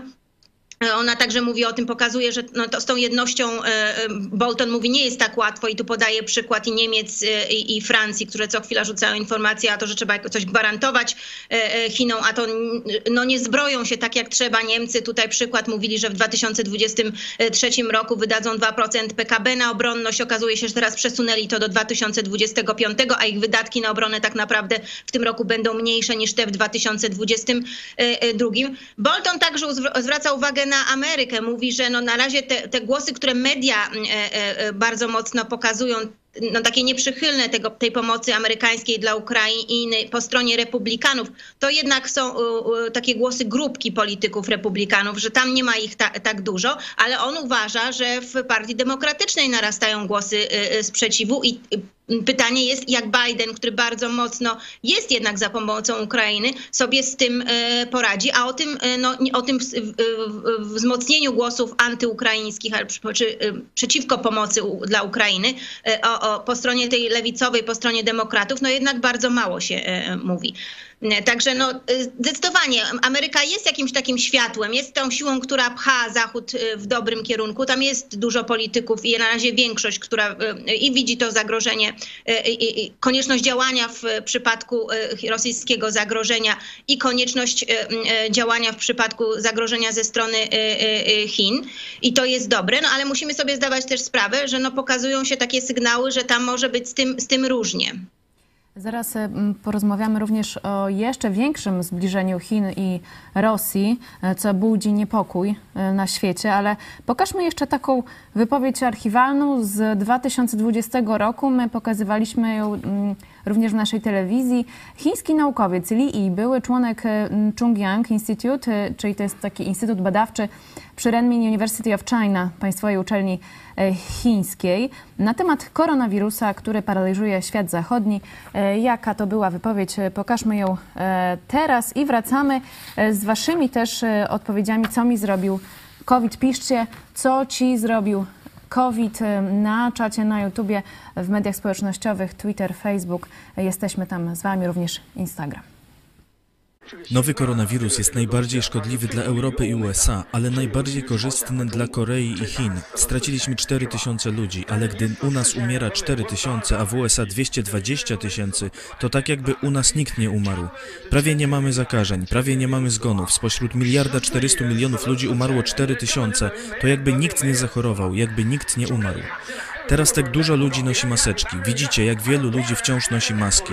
Speaker 3: Ona także mówi o tym, pokazuje, że no to z tą jednością Bolton mówi, nie jest tak łatwo i tu podaje przykład i Niemiec i, i Francji, które co chwila rzucają informacje, a to, że trzeba coś gwarantować Chinom, a to no nie zbroją się tak jak trzeba. Niemcy tutaj przykład mówili, że w dwa tysiące dwudziestym trzecim roku wydadzą dwa procent P K B na obronność. Okazuje się, że teraz przesunęli to do dwa tysiące dwudziestego piątego, a ich wydatki na obronę tak naprawdę w tym roku będą mniejsze niż te w dwa tysiące dwudziestym drugim. Bolton także zwraca uwagę na Amerykę. Mówi, że no na razie te, te głosy, które media e, e, bardzo mocno pokazują, no takie nieprzychylne tego, tej pomocy amerykańskiej dla Ukrainy po stronie republikanów, to jednak są y, y, takie głosy grupki polityków republikanów, że tam nie ma ich ta, tak dużo, ale on uważa, że w Partii Demokratycznej narastają głosy y, y, sprzeciwu i y, pytanie jest, jak Biden, który bardzo mocno jest jednak za pomocą Ukrainy, sobie z tym y, poradzi, a o tym, y, no, o tym y, y, wzmocnieniu głosów antyukraińskich, czy y, przeciwko pomocy u, dla Ukrainy, y, o, o, po stronie tej lewicowej, po stronie demokratów, no jednak bardzo mało się y, mówi. Także no, zdecydowanie Ameryka jest jakimś takim światłem, jest tą siłą, która pcha Zachód w dobrym kierunku. Tam jest dużo polityków i na razie większość, która i widzi to zagrożenie konieczność działania w przypadku rosyjskiego zagrożenia i konieczność działania w przypadku zagrożenia ze strony Chin. I to jest dobre, no ale musimy sobie zdawać też sprawę, że no pokazują się takie sygnały, że tam może być z tym, z tym różnie.
Speaker 5: Zaraz porozmawiamy również o jeszcze większym zbliżeniu Chin i Rosji, co budzi niepokój na świecie, ale pokażmy jeszcze taką wypowiedź archiwalną z dwa tysiące dwudziestego roku. My pokazywaliśmy ją również w naszej telewizji. Chiński naukowiec Li Yi, były członek Chungyang Institute, czyli to jest taki instytut badawczy przy Renmin University of China, państwowej uczelni chińskiej, na temat koronawirusa, który paraliżuje świat zachodni. Jaka to była wypowiedź? Pokażmy ją teraz i wracamy z waszymi też odpowiedziami, co mi zrobił COVID. Piszcie, co ci zrobił COVID na czacie, na YouTubie, w mediach społecznościowych, Twitter, Facebook. Jesteśmy tam z wami, również Instagram.
Speaker 6: Nowy koronawirus jest najbardziej szkodliwy dla Europy i U S A, ale najbardziej korzystny dla Korei i Chin. Straciliśmy cztery tysiące ludzi, ale gdy u nas umiera cztery tysiące, a w U S A dwieście dwadzieścia tysięcy, to tak jakby u nas nikt nie umarł. Prawie nie mamy zakażeń, prawie nie mamy zgonów. Spośród miliarda czterystu milionów ludzi umarło cztery tysiące. To jakby nikt nie zachorował, jakby nikt nie umarł. Teraz tak dużo ludzi nosi maseczki. Widzicie, jak wielu ludzi wciąż nosi maski.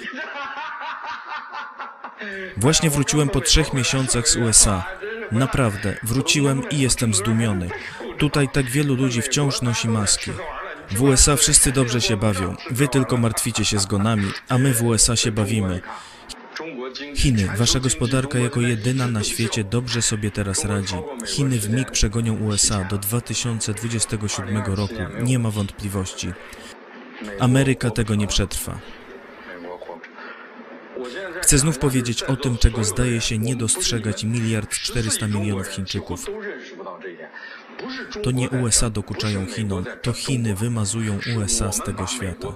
Speaker 6: Właśnie wróciłem po trzech miesiącach z U S A. Naprawdę, wróciłem i jestem zdumiony. Tutaj tak wielu ludzi wciąż nosi maski. W U S A wszyscy dobrze się bawią. Wy tylko martwicie się zgonami, a my w U S A się bawimy. Chiny, wasza gospodarka jako jedyna na świecie dobrze sobie teraz radzi. Chiny w mig przegonią U S A do dwa tysiące dwudziestego siódmego roku. Nie ma wątpliwości. Ameryka tego nie przetrwa. Chcę znów powiedzieć o tym, czego zdaje się nie dostrzegać miliard czterysta milionów Chińczyków. To nie U S A dokuczają Chinom, to Chiny wymazują U S A z tego świata.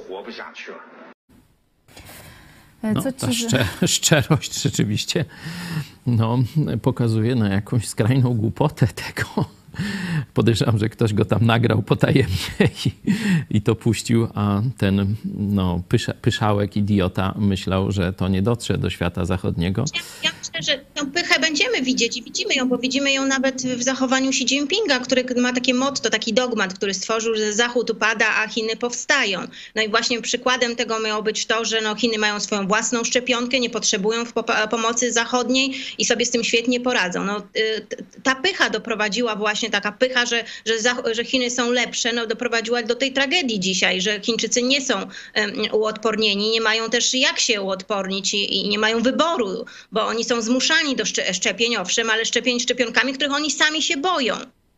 Speaker 4: No, ta szcze, szczerość rzeczywiście no, pokazuje na jakąś skrajną głupotę tego. Podejrzewam, że ktoś go tam nagrał potajemnie i, i to puścił, a ten no, pysza, pyszałek, idiota myślał, że to nie dotrze do świata zachodniego.
Speaker 3: Ja, ja myślę, że tę pychę będziemy widzieć i widzimy ją, bo widzimy ją nawet w zachowaniu Xi Jinpinga, który ma takie motto, taki dogmat, który stworzył, że Zachód upada, a Chiny powstają. No i właśnie przykładem tego miało być to, że no, Chiny mają swoją własną szczepionkę, nie potrzebują pomocy zachodniej i sobie z tym świetnie poradzą. No, ta pycha doprowadziła właśnie, taka pycha, że, że, że Chiny są lepsze, no, doprowadziła do tej tragedii dzisiaj, że Chińczycy nie są um, uodpornieni, nie mają też jak się uodpornić i, i nie mają wyboru, bo oni są zmuszani do szczepień, owszem, ale szczepień szczepionkami, których oni sami się boją.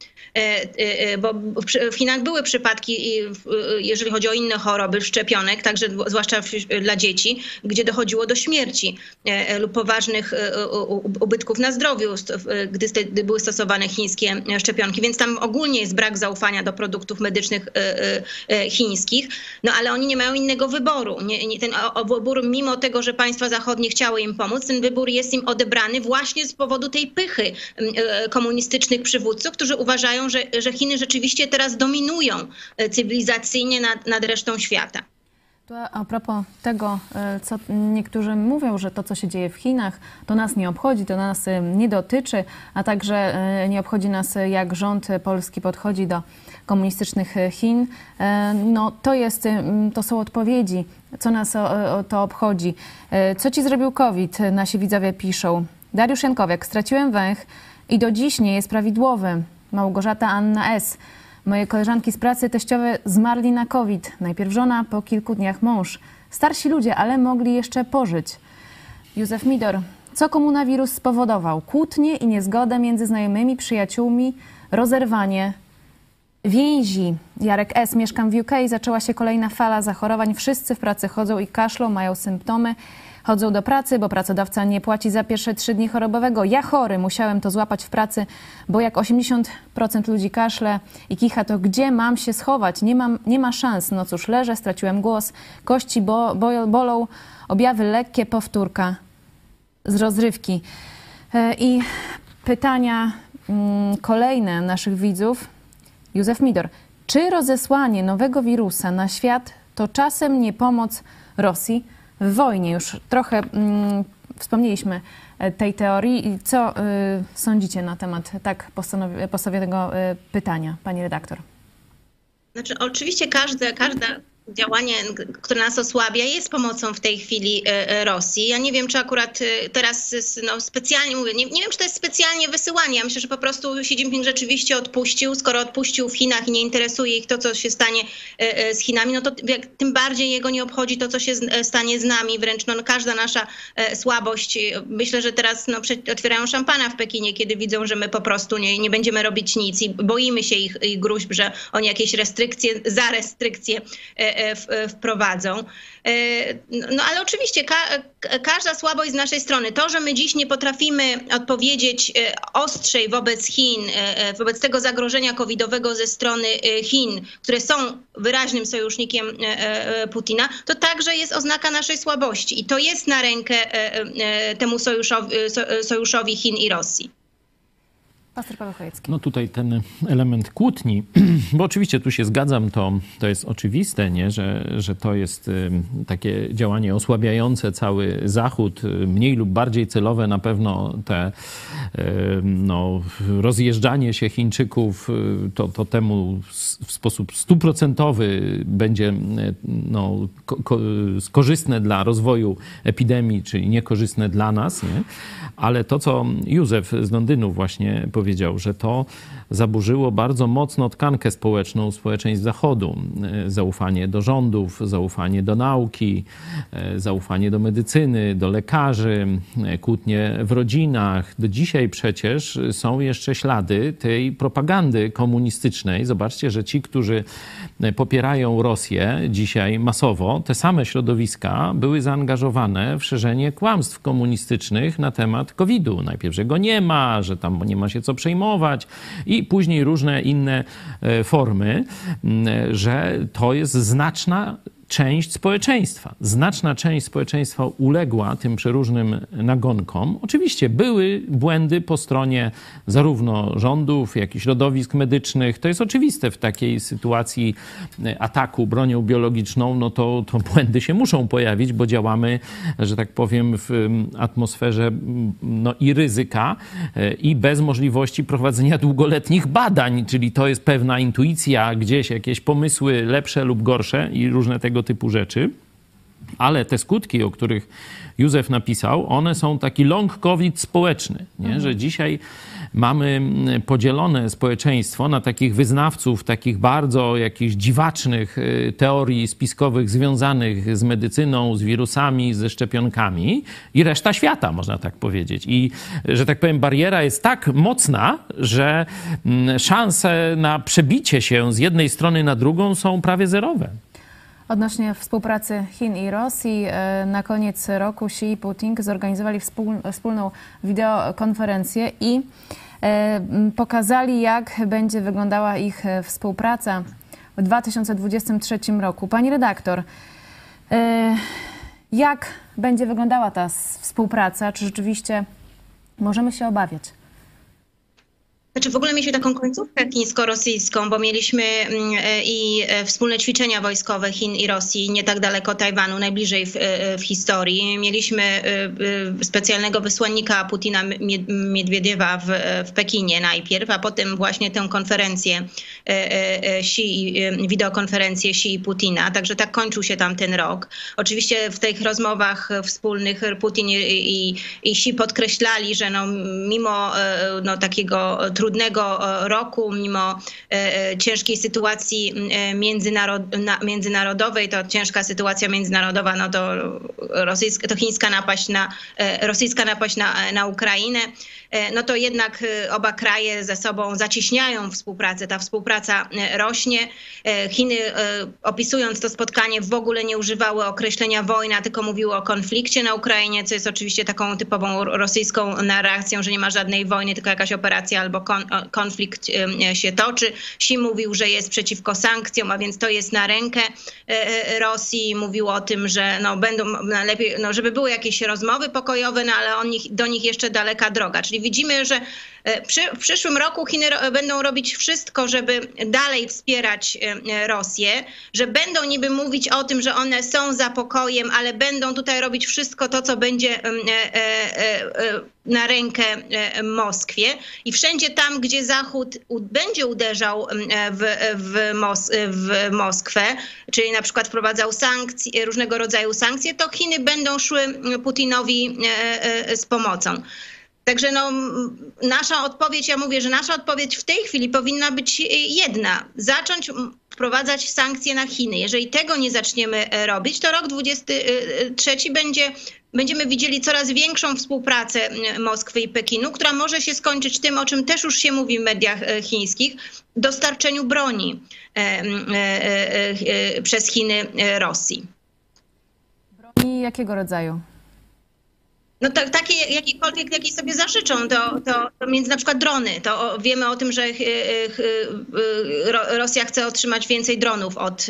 Speaker 3: Bo w Chinach były przypadki, jeżeli chodzi o inne choroby, szczepionek, także zwłaszcza dla dzieci, gdzie dochodziło do śmierci lub poważnych ubytków na zdrowiu, gdy były stosowane chińskie szczepionki. Więc tam ogólnie jest brak zaufania do produktów medycznych chińskich, no ale oni nie mają innego wyboru. Ten wybór, mimo tego, że państwa zachodnie chciały im pomóc, ten wybór jest im odebrany właśnie z powodu tej pychy komunistycznych przywódców, którzy uważają, Że, że Chiny rzeczywiście teraz dominują cywilizacyjnie nad, nad resztą świata.
Speaker 5: To a propos tego, co niektórzy mówią, że to, co się dzieje w Chinach, to nas nie obchodzi, to nas nie dotyczy, a także nie obchodzi nas, jak rząd polski podchodzi do komunistycznych Chin. No, to, jest, to są odpowiedzi, co nas o, o to obchodzi. Co ci zrobił COVID? Nasi widzowie piszą. Dariusz Jankowiak, straciłem węch i do dziś nie jest prawidłowy. Małgorzata Anna S. Moje koleżanki z pracy teściowe zmarli na COVID. Najpierw żona, po kilku dniach mąż. Starsi ludzie, ale mogli jeszcze pożyć. Józef Midor. Co komunawirus spowodował? Kłótnie i niezgodę między znajomymi, przyjaciółmi, rozerwanie więzi. Jarek S. Mieszkam w U K. Zaczęła się kolejna fala zachorowań. Wszyscy w pracy chodzą i kaszlą, mają symptomy. Chodzą do pracy, bo pracodawca nie płaci za pierwsze trzy dni chorobowego. Ja chory, musiałem to złapać w pracy, bo jak osiemdziesiąt procent ludzi kaszle i kicha, to gdzie mam się schować? Nie, mam, nie ma szans. No cóż, leżę, straciłem głos, kości bo, bo, bolą, objawy lekkie, powtórka z rozrywki. I pytania kolejne naszych widzów. Józef Midor. Czy rozesłanie nowego wirusa na świat to czasem nie pomoc Rosji w wojnie. Już trochę mm, wspomnieliśmy tej teorii. I co y, sądzicie na temat tak postawi- postawionego y, pytania, pani redaktor?
Speaker 3: Znaczy, oczywiście każde, każde działanie, które nas osłabia, jest pomocą w tej chwili Rosji. Ja nie wiem, czy akurat teraz no, specjalnie mówię, nie, nie wiem, czy to jest specjalnie wysyłanie. Ja myślę, że po prostu Xi Jinping rzeczywiście odpuścił. Skoro odpuścił w Chinach i nie interesuje ich to, co się stanie z Chinami, no to tym bardziej jego nie obchodzi to, co się stanie z nami. Wręcz no, każda nasza słabość. Myślę, że teraz no, otwierają szampana w Pekinie, kiedy widzą, że my po prostu nie, nie będziemy robić nic i boimy się ich, ich gruźb, że oni jakieś restrykcje, za restrykcje wprowadzą. No ale oczywiście ka każda słabość z naszej strony. To, że my dziś nie potrafimy odpowiedzieć ostrzej wobec Chin, wobec tego zagrożenia covidowego ze strony Chin, które są wyraźnym sojusznikiem Putina, to także jest oznaka naszej słabości. I to jest na rękę temu sojuszowi, sojuszowi Chin i Rosji.
Speaker 5: Pastor Paweł Chojecki.
Speaker 4: No tutaj ten element kłótni, bo oczywiście tu się zgadzam, to, to jest oczywiste, nie? Że, że to jest takie działanie osłabiające cały Zachód, mniej lub bardziej celowe na pewno te no, rozjeżdżanie się Chińczyków, to, to temu w sposób stuprocentowy będzie no, ko korzystne dla rozwoju epidemii, czyli niekorzystne dla nas, nie? Ale to, co Józef z Londynu właśnie powiedział, że to zaburzyło bardzo mocno tkankę społeczną społeczeństw Zachodu. Zaufanie do rządów, zaufanie do nauki, zaufanie do medycyny, do lekarzy, kłótnie w rodzinach. Do dzisiaj przecież są jeszcze ślady tej propagandy komunistycznej. Zobaczcie, że ci, którzy popierają Rosję dzisiaj masowo, te same środowiska były zaangażowane w szerzenie kłamstw komunistycznych na temat kowida. Najpierw, że go nie ma, że tam nie ma się co przejmować i później różne inne formy, że to jest znaczna część społeczeństwa. Znaczna część społeczeństwa uległa tym przeróżnym nagonkom. Oczywiście były błędy po stronie zarówno rządów, jak i środowisk medycznych. To jest oczywiste w takiej sytuacji ataku bronią biologiczną, no to, to błędy się muszą pojawić, bo działamy, że tak powiem, w atmosferze no, i ryzyka, i bez możliwości prowadzenia długoletnich badań, czyli to jest pewna intuicja, gdzieś jakieś pomysły lepsze lub gorsze i różne tego typu rzeczy, ale te skutki, o których Józef napisał, one są taki long COVID społeczny, nie? Mhm. Że dzisiaj mamy podzielone społeczeństwo na takich wyznawców, takich bardzo jakichś dziwacznych teorii spiskowych związanych z medycyną, z wirusami, ze szczepionkami i reszta świata, można tak powiedzieć. I, że tak powiem, bariera jest tak mocna, że szanse na przebicie się z jednej strony na drugą są prawie zerowe.
Speaker 5: Odnośnie współpracy Chin i Rosji, na koniec roku Xi i Putin zorganizowali wspólną wideokonferencję i pokazali, jak będzie wyglądała ich współpraca w dwa tysiące dwudziestym trzecim roku. Pani redaktor, jak będzie wyglądała ta współpraca? Czy rzeczywiście możemy się obawiać?
Speaker 3: Znaczy w ogóle mieliśmy taką końcówkę chińsko-rosyjską, bo mieliśmy i wspólne ćwiczenia wojskowe Chin i Rosji nie tak daleko Tajwanu, najbliżej w, w historii. Mieliśmy specjalnego wysłannika Putina Miedwiediewa w, w Pekinie najpierw, a potem właśnie tę konferencję Xi, wideokonferencję Xi i Putina. Także tak kończył się tam ten rok. Oczywiście w tych rozmowach wspólnych Putin i, i Xi podkreślali, że no, mimo no, takiego trudnego roku, mimo ciężkiej sytuacji międzynarod, międzynarodowej, to ciężka sytuacja międzynarodowa, no to, rosyjska, to chińska napaść na, rosyjska napaść na, na Ukrainę, no to jednak oba kraje ze sobą zacieśniają współpracę. Ta współpraca rośnie. Chiny, opisując to spotkanie, w ogóle nie używały określenia wojna, tylko mówiły o konflikcie na Ukrainie, co jest oczywiście taką typową rosyjską narracją, że nie ma żadnej wojny, tylko jakaś operacja albo kon, konflikt się toczy. Xi mówił, że jest przeciwko sankcjom, a więc to jest na rękę Rosji. Mówił o tym, że no, będą lepiej, no, żeby były jakieś rozmowy pokojowe, no, ale on nich, do nich jeszcze daleka droga. Czyli widzimy, że przy, w przyszłym roku Chiny będą robić wszystko, żeby dalej wspierać Rosję, że będą niby mówić o tym, że one są za pokojem, ale będą tutaj robić wszystko to, co będzie na rękę Moskwie. I wszędzie tam, gdzie Zachód będzie uderzał w, w, Mos w Moskwę, czyli na przykład wprowadzał sankcje, różnego rodzaju sankcje, to Chiny będą szły Putinowi z pomocą. Także no, nasza odpowiedź, ja mówię, że nasza odpowiedź w tej chwili powinna być jedna. Zacząć wprowadzać sankcje na Chiny. Jeżeli tego nie zaczniemy robić, to rok dwudziesty trzeci będzie, będziemy widzieli coraz większą współpracę Moskwy i Pekinu, która może się skończyć tym, o czym też już się mówi w mediach chińskich, dostarczeniu broni przez Chiny Rosji.
Speaker 5: Broni jakiego rodzaju?
Speaker 3: No tak, takie jakiekolwiek, jakie sobie zażyczą, to, to, to między na przykład drony. To wiemy o tym, że Rosja chce otrzymać więcej dronów od,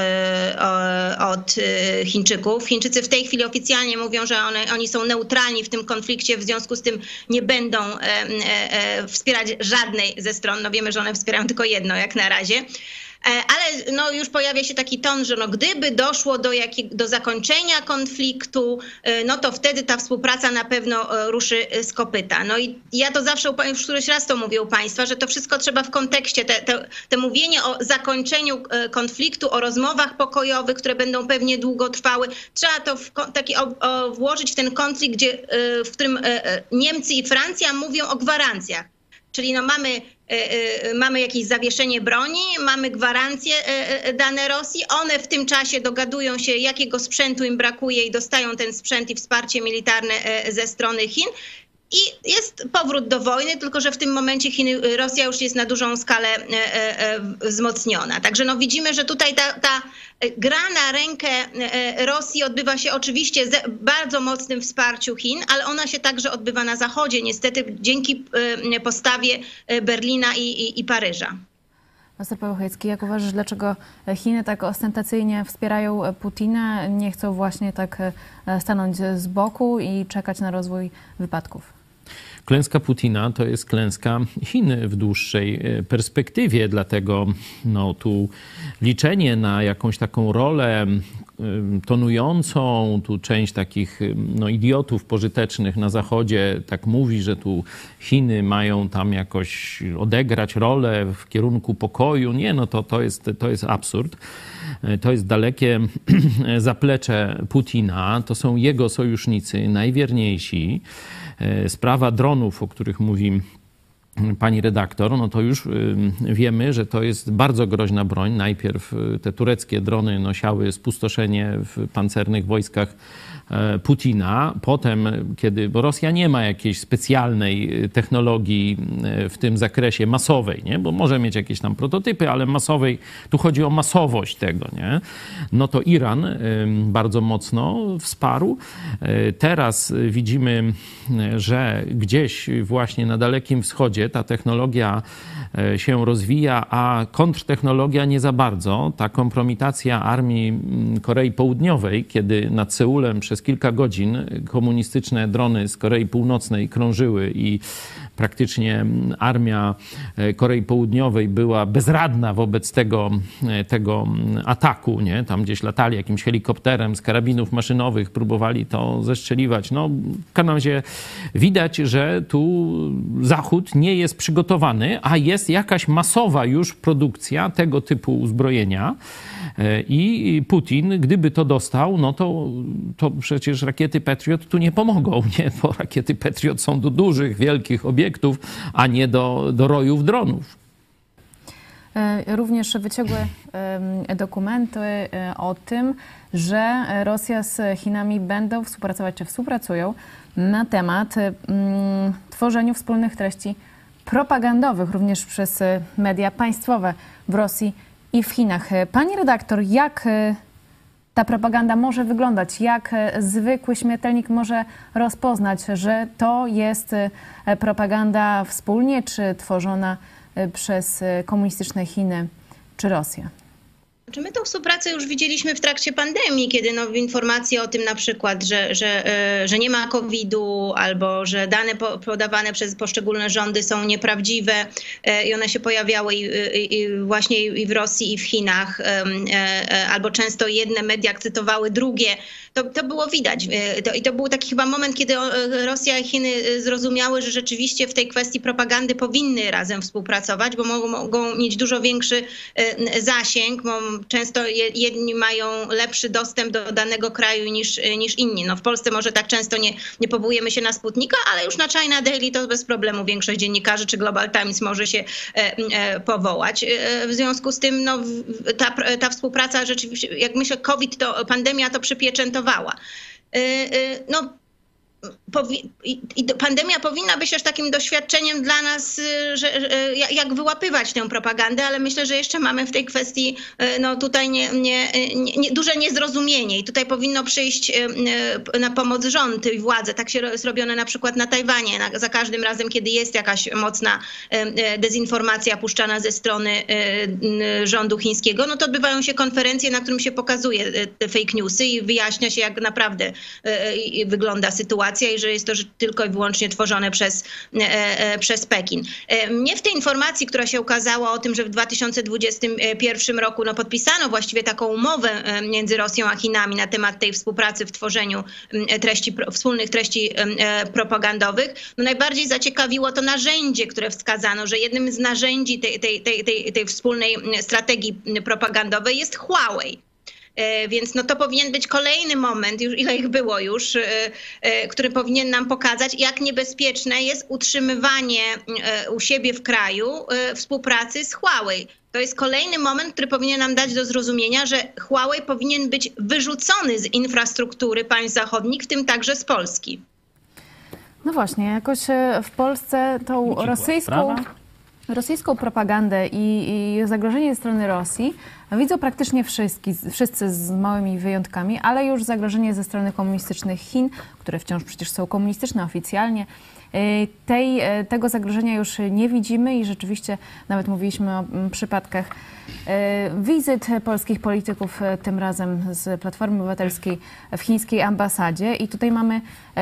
Speaker 3: od Chińczyków. Chińczycy w tej chwili oficjalnie mówią, że one, oni są neutralni w tym konflikcie, w związku z tym nie będą wspierać żadnej ze stron. No wiemy, że one wspierają tylko jedno jak na razie. Ale no już pojawia się taki ton, że no gdyby doszło do, jakiego, do zakończenia konfliktu, no to wtedy ta współpraca na pewno ruszy z kopyta. No i ja to zawsze już któryś raz to mówię u państwa, że to wszystko trzeba w kontekście, te, te, te mówienie o zakończeniu konfliktu, o rozmowach pokojowych, które będą pewnie długo trwały, trzeba to w, taki, o, o, włożyć w ten konflikt, gdzie, w którym Niemcy i Francja mówią o gwarancjach. Czyli no mamy, mamy jakieś zawieszenie broni, mamy gwarancje dane Rosji, one w tym czasie dogadują się, jakiego sprzętu im brakuje i dostają ten sprzęt i wsparcie militarne ze strony Chin. I jest powrót do wojny, tylko że w tym momencie Chiny, Rosja już jest na dużą skalę wzmocniona. Także no widzimy, że tutaj ta, ta gra na rękę Rosji odbywa się oczywiście z bardzo mocnym wsparciu Chin, ale ona się także odbywa na Zachodzie, niestety dzięki postawie Berlina i, i, i Paryża.
Speaker 5: Pastor Paweł Chojecki, jak uważasz, dlaczego Chiny tak ostentacyjnie wspierają Putina, nie chcą właśnie tak stanąć z boku i czekać na rozwój wypadków?
Speaker 4: Klęska Putina to jest klęska Chin w dłuższej perspektywie, dlatego no, tu liczenie na jakąś taką rolę tonującą, tu część takich no, idiotów pożytecznych na Zachodzie tak mówi, że tu Chiny mają tam jakoś odegrać rolę w kierunku pokoju. Nie, no to, to, jest, to jest absurd. To jest dalekie zaplecze Putina, to są jego sojusznicy najwierniejsi. Sprawa dronów, o których mówi pani redaktor, no to już wiemy, że to jest bardzo groźna broń. Najpierw te tureckie drony nosiały spustoszenie w pancernych wojskach Putina. Potem, kiedy, bo Rosja nie ma jakiejś specjalnej technologii w tym zakresie masowej, nie? Bo może mieć jakieś tam prototypy, ale masowej, tu chodzi o masowość tego, nie? No to Iran bardzo mocno wsparł. Teraz widzimy, że gdzieś właśnie na Dalekim Wschodzie ta technologia się rozwija, a kontrtechnologia nie za bardzo. Ta kompromitacja armii Korei Południowej, kiedy nad Seulem przez kilka godzin komunistyczne drony z Korei Północnej krążyły i praktycznie armia Korei Południowej była bezradna wobec tego, tego ataku, nie? Tam gdzieś latali jakimś helikopterem z karabinów maszynowych, próbowali to zestrzeliwać. No, w każdym razie widać, że tu Zachód nie jest przygotowany, a jest jakaś masowa już produkcja tego typu uzbrojenia. I Putin, gdyby to dostał, no to, to przecież rakiety Patriot tu nie pomogą, nie? Bo rakiety Patriot są do dużych, wielkich obiektów, a nie do, do rojów dronów.
Speaker 5: Również wyciągły dokumenty o tym, że Rosja z Chinami będą współpracować, czy współpracują na temat mm, tworzenia wspólnych treści propagandowych, również przez media państwowe w Rosji i w Chinach. Pani redaktor, jak ta propaganda może wyglądać? Jak zwykły śmiertelnik może rozpoznać, że to jest propaganda wspólnie, czy tworzona przez komunistyczne Chiny, czy Rosję?
Speaker 3: Czy my tą współpracę już widzieliśmy w trakcie pandemii, kiedy no, informacje o tym na przykład, że, że, że nie ma kowida albo że dane podawane przez poszczególne rządy są nieprawdziwe i one się pojawiały i, i właśnie i w Rosji i w Chinach, albo często jedne media cytowały drugie, to, to było widać. To, I to był taki chyba moment, kiedy Rosja i Chiny zrozumiały, że rzeczywiście w tej kwestii propagandy powinny razem współpracować, bo mogą, mogą mieć dużo większy zasięg, bo często jedni mają lepszy dostęp do danego kraju niż, niż inni. No w Polsce może tak często nie, nie powołujemy się na Sputnika, ale już na China Daily to bez problemu większość dziennikarzy czy Global Times może się e, e, powołać. E, w związku z tym no, ta, ta współpraca rzeczywiście, jak myślę, COVID, to pandemia to przypieczętowała. E, e, no, Powi- I pandemia powinna być też takim doświadczeniem dla nas, że, jak wyłapywać tę propagandę, ale myślę, że jeszcze mamy w tej kwestii no, tutaj nie, nie, nie, duże niezrozumienie i tutaj powinno przyjść na pomoc rząd i władze. Tak się jest robione na przykład na Tajwanie. Za każdym razem, kiedy jest jakaś mocna dezinformacja puszczana ze strony rządu chińskiego, no to odbywają się konferencje, na którym się pokazuje te fake newsy i wyjaśnia się, jak naprawdę wygląda sytuacja i że jest to tylko i wyłącznie tworzone przez, e, przez Pekin. E, mnie w tej informacji, która się ukazała o tym, że w dwa tysiące dwudziestym pierwszym roku no, podpisano właściwie taką umowę między Rosją a Chinami na temat tej współpracy w tworzeniu treści, wspólnych treści e, propagandowych, no, najbardziej zaciekawiło to narzędzie, które wskazano, że jednym z narzędzi tej, tej, tej, tej, tej wspólnej strategii propagandowej jest Huawei. Więc no to powinien być kolejny moment, już ile ich było już, który powinien nam pokazać, jak niebezpieczne jest utrzymywanie u siebie w kraju współpracy z Huawei. To jest kolejny moment, który powinien nam dać do zrozumienia, że Huawei powinien być wyrzucony z infrastruktury państw zachodnich, w tym także z Polski.
Speaker 5: No właśnie, jakoś w Polsce tą rosyjską... rosyjską propagandę i, i zagrożenie ze strony Rosji widzą praktycznie wszyscy, wszyscy z małymi wyjątkami, ale już zagrożenie ze strony komunistycznych Chin, które wciąż przecież są komunistyczne oficjalnie. Tej, tego zagrożenia już nie widzimy i rzeczywiście nawet mówiliśmy o przypadkach wizyt polskich polityków, tym razem z Platformy Obywatelskiej w chińskiej ambasadzie. I tutaj mamy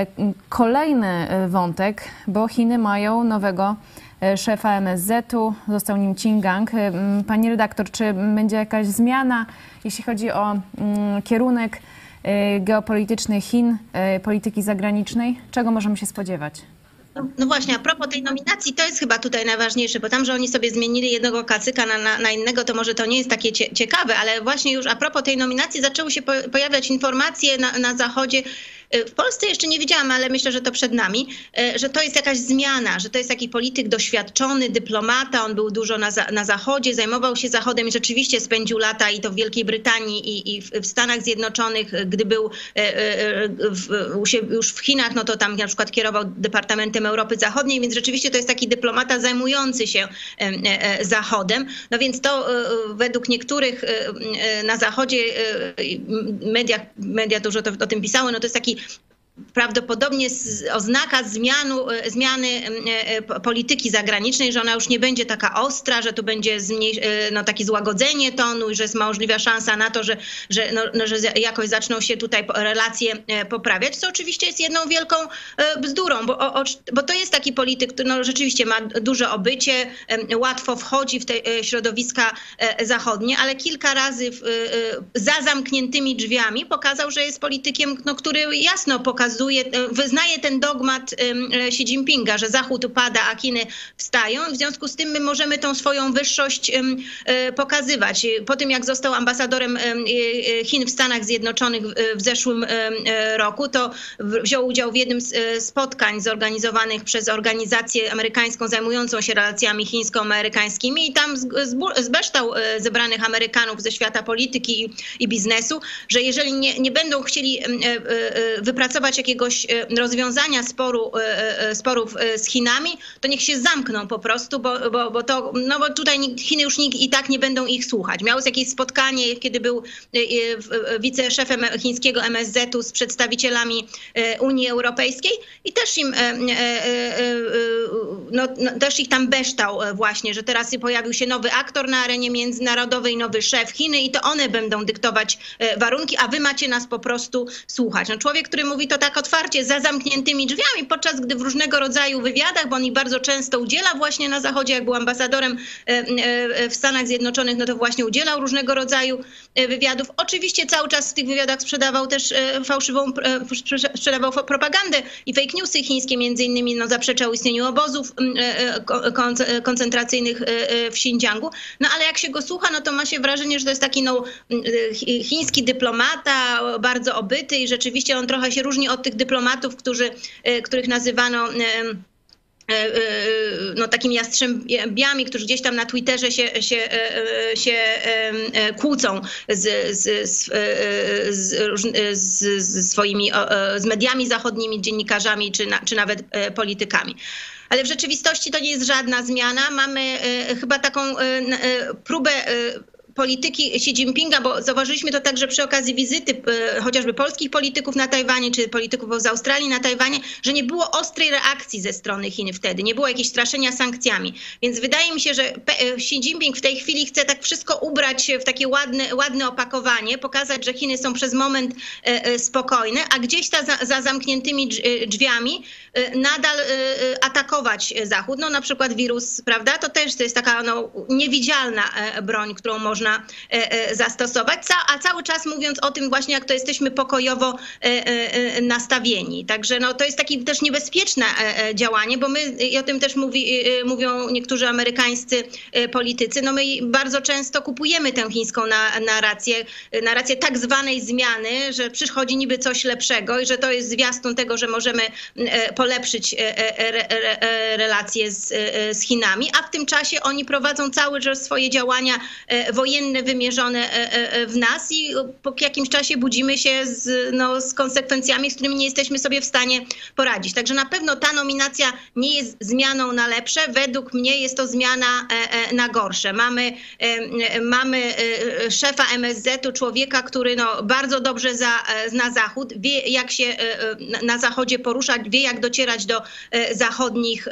Speaker 5: kolejny wątek, bo Chiny mają nowego szefa M S Z-u, został nim Qin Gang. Pani redaktor, czy będzie jakaś zmiana, jeśli chodzi o kierunek geopolityczny Chin, polityki zagranicznej? Czego możemy się spodziewać?
Speaker 3: No właśnie, a propos tej nominacji, to jest chyba tutaj najważniejsze, bo tam, że oni sobie zmienili jednego kacyka na, na, na innego, to może to nie jest takie cie, ciekawe, ale właśnie już a propos tej nominacji zaczęły się po, pojawiać informacje na, na Zachodzie. W Polsce jeszcze nie widziałam, ale myślę, że to przed nami, że to jest jakaś zmiana, że to jest taki polityk doświadczony, dyplomata, on był dużo na, na Zachodzie, zajmował się Zachodem i rzeczywiście spędził lata i to w Wielkiej Brytanii i, i w, w Stanach Zjednoczonych, gdy był w, w, już w Chinach, no to tam na przykład kierował Departamentem Europy Zachodniej, więc rzeczywiście to jest taki dyplomata zajmujący się Zachodem. No więc to według niektórych na Zachodzie, media, media dużo to, o tym pisały, no to jest taki prawdopodobnie oznaka zmianu, zmiany polityki zagranicznej, że ona już nie będzie taka ostra, że tu będzie no, takie złagodzenie tonu i że jest możliwa szansa na to, że, że, no, no, że jakoś zaczną się tutaj relacje poprawiać, co oczywiście jest jedną wielką bzdurą, bo, o, bo to jest taki polityk, który no, rzeczywiście ma duże obycie, łatwo wchodzi w te środowiska zachodnie, ale kilka razy w, za zamkniętymi drzwiami pokazał, że jest politykiem, no, który jasno pokazuje, wyznaje ten dogmat Xi Jinpinga, że Zachód upada, a Chiny wstają. W związku z tym my możemy tą swoją wyższość pokazywać. Po tym, jak został ambasadorem Chin w Stanach Zjednoczonych w zeszłym roku, to wziął udział w jednym z spotkań zorganizowanych przez organizację amerykańską zajmującą się relacjami chińsko-amerykańskimi i tam zbeształ zebranych Amerykanów ze świata polityki i biznesu, że jeżeli nie, nie będą chcieli wypracować jakiegoś rozwiązania sporu, sporów z Chinami, to niech się zamkną po prostu, bo, bo, bo, to, no bo tutaj Chiny już nikt, i tak nie będą ich słuchać. Miało jakieś spotkanie, kiedy był wiceszefem chińskiego M S Z-u z przedstawicielami Unii Europejskiej i też im no, no, też ich tam beształ właśnie, że teraz pojawił się nowy aktor na arenie międzynarodowej, nowy szef Chiny i to one będą dyktować warunki, a wy macie nas po prostu słuchać. No, człowiek, który mówi to tak otwarcie, za zamkniętymi drzwiami, podczas gdy w różnego rodzaju wywiadach, bo on ich bardzo często udziela właśnie na Zachodzie, jak był ambasadorem w Stanach Zjednoczonych, no to właśnie udzielał różnego rodzaju wywiadów. Oczywiście cały czas w tych wywiadach sprzedawał też fałszywą, sprzedawał propagandę i fake newsy chińskie, między innymi no, zaprzeczał istnieniu obozów koncentracyjnych w Xinjiangu. No ale jak się go słucha, no to ma się wrażenie, że to jest taki no, chiński dyplomata, bardzo obyty i rzeczywiście on trochę się różni od tych dyplomatów, którzy, których nazywano no, takimi jastrzębiami, którzy gdzieś tam na Twitterze się, się, się kłócą z, z, z, z, z swoimi, z mediami zachodnimi, dziennikarzami czy, na, czy nawet politykami. Ale w rzeczywistości to nie jest żadna zmiana. Mamy chyba taką próbę polityki Xi Jinpinga, bo zauważyliśmy to także przy okazji wizyty chociażby polskich polityków na Tajwanie, czy polityków z Australii na Tajwanie, że nie było ostrej reakcji ze strony Chin wtedy, nie było jakiegoś straszenia sankcjami. Więc wydaje mi się, że Xi Jinping w tej chwili chce tak wszystko ubrać w takie ładne, ładne opakowanie, pokazać, że Chiny są przez moment spokojne, a gdzieś ta za, za zamkniętymi drzwiami nadal atakować Zachód. No na przykład wirus, prawda? To też to jest taka no, niewidzialna broń, którą można zastosować, a cały czas mówiąc o tym właśnie, jak to jesteśmy pokojowo nastawieni. Także no, to jest takie też niebezpieczne działanie, bo my, i o tym też mówi, mówią niektórzy amerykańscy politycy, no my bardzo często kupujemy tę chińską narrację, narrację tak zwanej zmiany, że przychodzi niby coś lepszego i że to jest zwiastun tego, że możemy polepszyć relacje z, z Chinami, a w tym czasie oni prowadzą cały czas swoje działania wojenne wymierzone w nas i po jakimś czasie budzimy się z, no, z konsekwencjami, z którymi nie jesteśmy sobie w stanie poradzić. Także na pewno ta nominacja nie jest zmianą na lepsze. Według mnie jest to zmiana na gorsze. Mamy, mamy szefa M S Z-u, człowieka, który no, bardzo dobrze za, zna Zachód, wie jak się na Zachodzie poruszać, wie jak docierać do zachodnich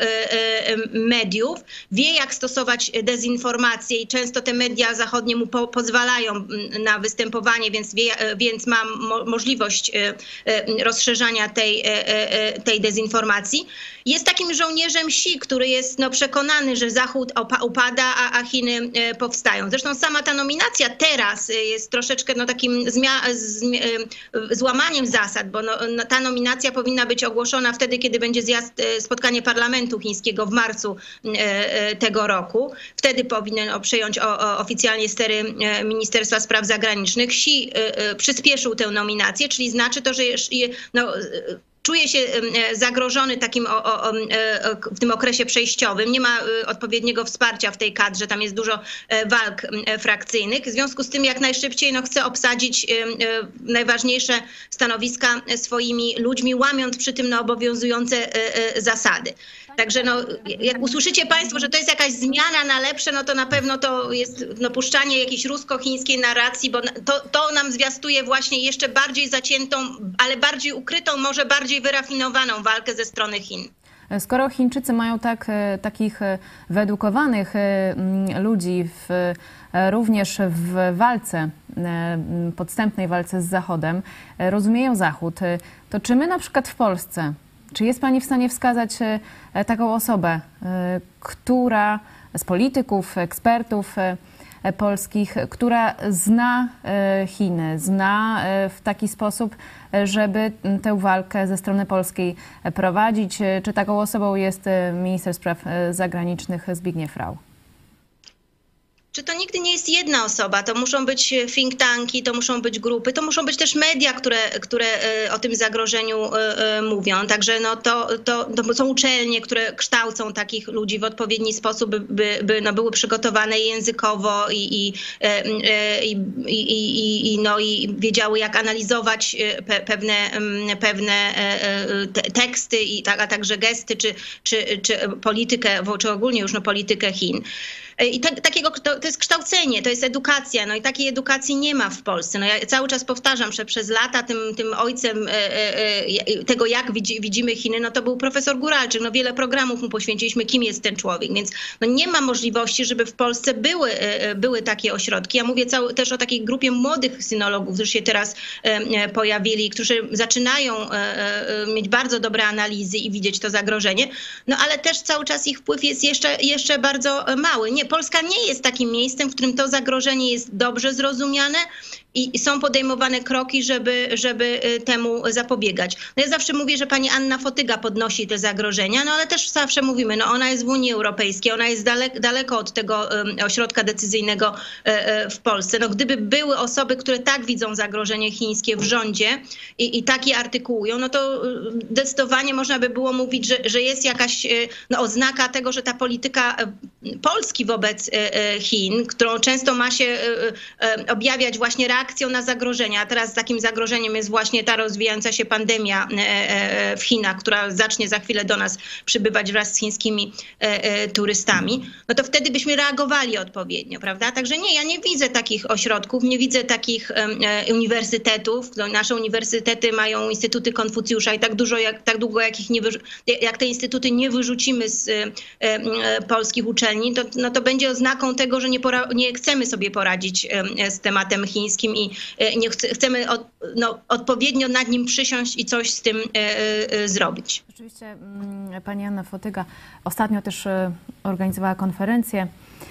Speaker 3: mediów, wie jak stosować dezinformację i często te media zachodnie mu po, pozwalają na występowanie, więc, wie, więc ma mo, możliwość rozszerzania tej, tej dezinformacji. Jest takim żołnierzem Xi, który jest no, przekonany, że Zachód upada, a, a Chiny powstają. Zresztą sama ta nominacja teraz jest troszeczkę no, takim zmia- zmi- złamaniem zasad, bo no, ta nominacja powinna być ogłoszona wtedy, kiedy będzie zjazd, spotkanie parlamentu chińskiego w marcu tego roku. Wtedy powinien przejąć o, o, oficjalnie stery Ministerstwa Spraw Zagranicznych. Xi przyspieszył tę nominację, czyli znaczy to, że no, czuje się zagrożony takim o, o, o, w tym okresie przejściowym. Nie ma odpowiedniego wsparcia w tej kadrze, tam jest dużo walk frakcyjnych. W związku z tym jak najszybciej no, chce obsadzić najważniejsze stanowiska swoimi ludźmi, łamiąc przy tym no, obowiązujące zasady. Także no, jak usłyszycie Państwo, że to jest jakaś zmiana na lepsze, no to na pewno to jest no, puszczanie jakiejś rusko-chińskiej narracji, bo to, to nam zwiastuje właśnie jeszcze bardziej zaciętą, ale bardziej ukrytą, może bardziej wyrafinowaną walkę ze strony Chin.
Speaker 5: Skoro Chińczycy mają tak, takich wyedukowanych ludzi w, również w walce, podstępnej walce z Zachodem, rozumieją Zachód, to czy my na przykład w Polsce, czy jest Pani w stanie wskazać taką osobę, która z polityków, ekspertów polskich, która zna Chiny, zna w taki sposób, żeby tę walkę ze strony polskiej prowadzić? Czy taką osobą jest minister spraw zagranicznych Zbigniew Rau?
Speaker 3: Czy to nigdy nie jest jedna osoba, to muszą być think tanki, to muszą być grupy, to muszą być też media, które, które o tym zagrożeniu mówią. Także no to, to, to są uczelnie, które kształcą takich ludzi w odpowiedni sposób, by, by, by no były przygotowane językowo i, i, i, i, i, i, no i wiedziały, jak analizować pe, pewne, pewne teksty, i tak, a także gesty, czy, czy, czy politykę, czy ogólnie już no, politykę Chin. I tak, takiego, to, to jest kształcenie, to jest edukacja, no i takiej edukacji nie ma w Polsce. No ja cały czas powtarzam, że przez lata tym, tym ojcem e, e, tego, jak widzi, widzimy Chiny, no to był profesor Guralczyk. No wiele programów mu poświęciliśmy, kim jest ten człowiek, więc no nie ma możliwości, żeby w Polsce były, e, były takie ośrodki. Ja mówię cały, też o takiej grupie młodych synologów, którzy się teraz e, pojawili, którzy zaczynają e, e, mieć bardzo dobre analizy i widzieć to zagrożenie, no ale też cały czas ich wpływ jest jeszcze, jeszcze bardzo mały. Nie, Polska nie jest takim miejscem, w którym to zagrożenie jest dobrze zrozumiane i są podejmowane kroki, żeby, żeby temu zapobiegać. No ja zawsze mówię, że pani Anna Fotyga podnosi te zagrożenia, no ale też zawsze mówimy, no ona jest w Unii Europejskiej, ona jest daleko, daleko od tego um, ośrodka decyzyjnego um, w Polsce. No gdyby były osoby, które tak widzą zagrożenie chińskie w rządzie i, i takie artykułują, no to zdecydowanie można by było mówić, że, że jest jakaś no, oznaka tego, że ta polityka Polski wobec Chin, którą często ma się objawiać właśnie reakcją na zagrożenia. A teraz takim zagrożeniem jest właśnie ta rozwijająca się pandemia w Chinach, która zacznie za chwilę do nas przybywać wraz z chińskimi turystami. No to wtedy byśmy reagowali odpowiednio, prawda? Także nie, ja nie widzę takich ośrodków, nie widzę takich uniwersytetów. No, nasze uniwersytety mają instytuty Konfucjusza i tak dużo, jak, tak długo jak, ich nie jak te instytuty nie wyrzucimy z polskich uczelni, to, no to będzie oznaką tego, że nie, pora nie chcemy sobie poradzić z tematem chińskim i nie ch chcemy od, no, odpowiednio nad nim przysiąść i coś z tym e, e, zrobić.
Speaker 5: Rzeczywiście pani Anna Fotyga ostatnio też organizowała konferencję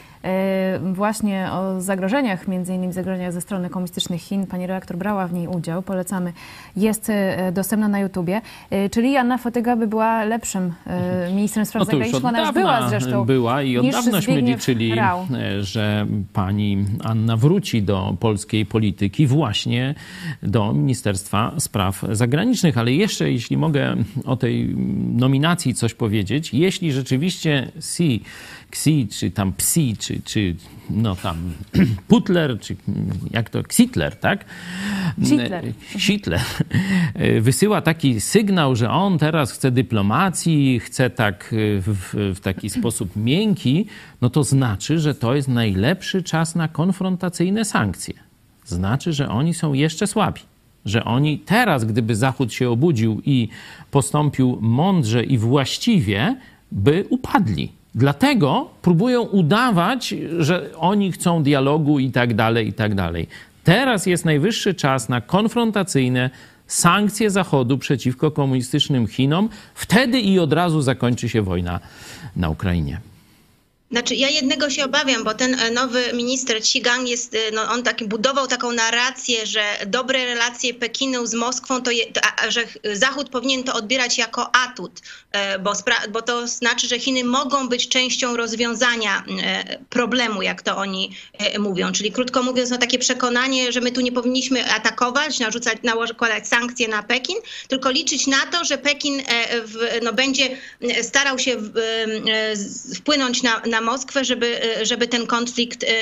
Speaker 5: właśnie o zagrożeniach, między innymi zagrożeniach ze strony komunistycznych Chin. Pani redaktor brała w niej udział, polecamy. Jest dostępna na YouTubie. Czyli Anna Fotyga by była lepszym ministrem spraw
Speaker 4: no
Speaker 5: zagranicznych. Ona już była zresztą.
Speaker 4: Była i od dawnaśmy liczyli, Rau. że pani Anna wróci do polskiej polityki właśnie do Ministerstwa Spraw Zagranicznych. Ale jeszcze, jeśli mogę o tej nominacji coś powiedzieć, jeśli rzeczywiście Xi, Xi czy tam Psi, czy, czy no tam Putler, czy jak to, Xitler, tak?
Speaker 5: Xitler.
Speaker 4: Xitler wysyła taki sygnał, że on teraz chce dyplomacji, chce tak w, w taki sposób miękki, no to znaczy, że to jest najlepszy czas na konfrontacyjne sankcje. Znaczy, że oni są jeszcze słabi. Że oni teraz, gdyby Zachód się obudził i postąpił mądrze i właściwie, by upadli. Dlatego próbują udawać, że oni chcą dialogu i tak dalej, i tak dalej. Teraz jest najwyższy czas na konfrontacyjne sankcje Zachodu przeciwko komunistycznym Chinom. Wtedy i od razu zakończy się wojna na Ukrainie.
Speaker 3: Znaczy, ja jednego się obawiam, bo ten nowy minister Xi Gang jest, no on taki budował taką narrację, że dobre relacje Pekinu z Moskwą, to, je, to a, że Zachód powinien to odbierać jako atut, bo, spra- bo to znaczy, że Chiny mogą być częścią rozwiązania problemu, jak to oni mówią. Czyli krótko mówiąc, no takie przekonanie, że my tu nie powinniśmy atakować, narzucać, nakładać sankcje na Pekin, tylko liczyć na to, że Pekin w, no, będzie starał się w, wpłynąć na, na na Moskwę, żeby, żeby ten konflikt e,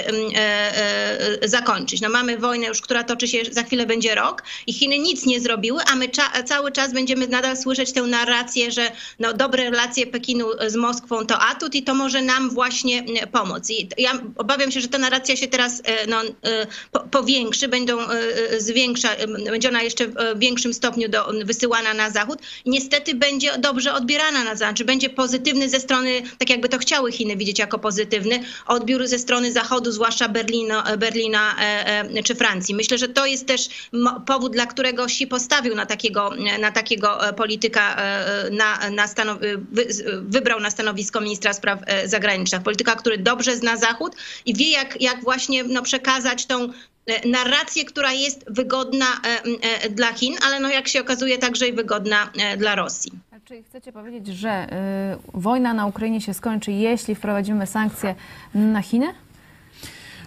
Speaker 3: e, zakończyć. No mamy wojnę już, która toczy się, za chwilę będzie rok i Chiny nic nie zrobiły, a my cza, cały czas będziemy nadal słyszeć tę narrację, że no, dobre relacje Pekinu z Moskwą to atut i to może nam właśnie pomóc. I ja obawiam się, że ta narracja się teraz no, po, powiększy, będą zwiększa, będzie ona jeszcze w większym stopniu do, wysyłana na Zachód i niestety będzie dobrze odbierana na Zachód, czy będzie pozytywny ze strony, tak jakby to chciały Chiny widzieć jako pozytywny, odbiór ze strony Zachodu, zwłaszcza Berlino, Berlina e, czy Francji. Myślę, że to jest też powód, dla którego Xi postawił na takiego, na takiego polityka, na, na stanow, wy, wybrał na stanowisko ministra spraw zagranicznych. Polityka, który dobrze zna Zachód i wie, jak, jak właśnie no, przekazać tą narrację, która jest wygodna dla Chin, ale no, jak się okazuje, także i wygodna dla Rosji.
Speaker 5: Czy chcecie powiedzieć, że y, wojna na Ukrainie się skończy, jeśli wprowadzimy sankcje na Chiny?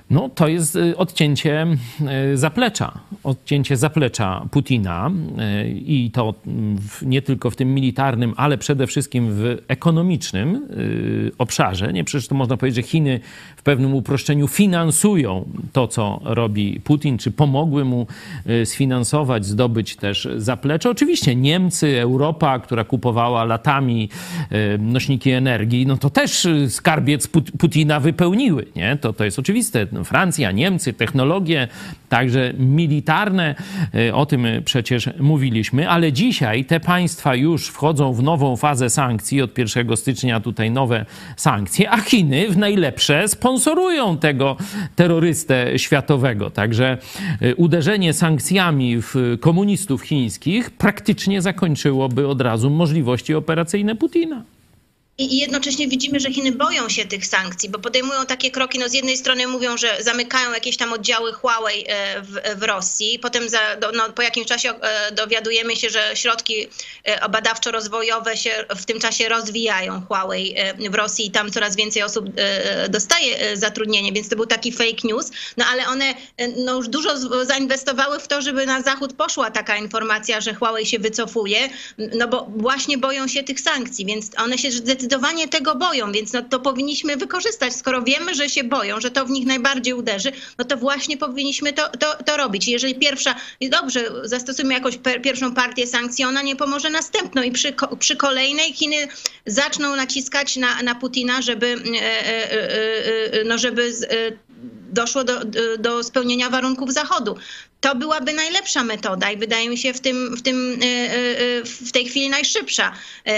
Speaker 4: No, to jest odcięcie zaplecza, odcięcie zaplecza Putina i to nie tylko w tym militarnym, ale przede wszystkim w ekonomicznym obszarze. Nie, przecież to można powiedzieć, że Chiny w pewnym uproszczeniu finansują to, co robi Putin, czy pomogły mu sfinansować, zdobyć też zaplecze. Oczywiście Niemcy, Europa, która kupowała latami nośniki energii, no to też skarbiec Putina wypełniły, nie? To, to jest oczywiste. Francja, Niemcy, technologie, także militarne, o tym przecież mówiliśmy, ale dzisiaj te państwa już wchodzą w nową fazę sankcji, od pierwszego stycznia tutaj nowe sankcje, a Chiny w najlepsze sponsorują tego terrorystę światowego. Także uderzenie sankcjami w komunistów chińskich praktycznie zakończyłoby od razu możliwości operacyjne Putina.
Speaker 3: I jednocześnie widzimy, że Chiny boją się tych sankcji, bo podejmują takie kroki, no z jednej strony mówią, że zamykają jakieś tam oddziały Huawei w, w Rosji, potem za, no, po jakimś czasie dowiadujemy się, że środki badawczo-rozwojowe się w tym czasie rozwijają Huawei w Rosji i tam coraz więcej osób dostaje zatrudnienie, więc to był taki fake news, no ale one no, już dużo zainwestowały w to, żeby na Zachód poszła taka informacja, że Huawei się wycofuje, no bo właśnie boją się tych sankcji, więc one się zdecydowanie Zdecydowanie tego boją, więc no to powinniśmy wykorzystać. Skoro wiemy, że się boją, że to w nich najbardziej uderzy, no to właśnie powinniśmy to, to, to robić. Jeżeli pierwsza, dobrze, zastosujemy jakąś per, pierwszą partię sankcji, ona nie pomoże następną i przy, przy kolejnej Chiny zaczną naciskać na, na Putina, żeby, no żeby doszło do, do spełnienia warunków Zachodu. To byłaby najlepsza metoda i wydaje mi się w, tym, w, tym, w tej chwili najszybsza,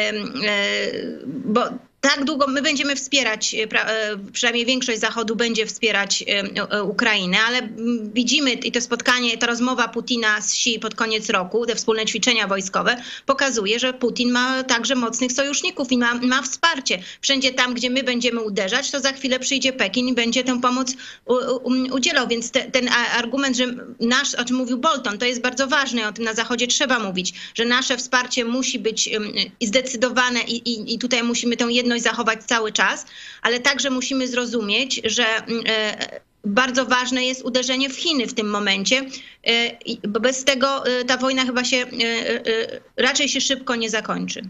Speaker 3: bo tak długo my będziemy wspierać, przynajmniej większość Zachodu będzie wspierać Ukrainę, ale widzimy i to spotkanie, ta rozmowa Putina z Xi pod koniec roku, te wspólne ćwiczenia wojskowe, pokazuje, że Putin ma także mocnych sojuszników i ma, ma wsparcie. Wszędzie tam, gdzie my będziemy uderzać, to za chwilę przyjdzie Pekin i będzie tę pomoc u, u, udzielał. Więc te, ten argument, że nasz, o czym mówił Bolton, to jest bardzo ważne, o tym na Zachodzie trzeba mówić, że nasze wsparcie musi być zdecydowane i, i, i tutaj musimy tę jedną zachować cały czas, ale także musimy zrozumieć, że bardzo ważne jest uderzenie w Chiny w tym momencie, bo bez tego ta wojna chyba się raczej się szybko nie zakończy.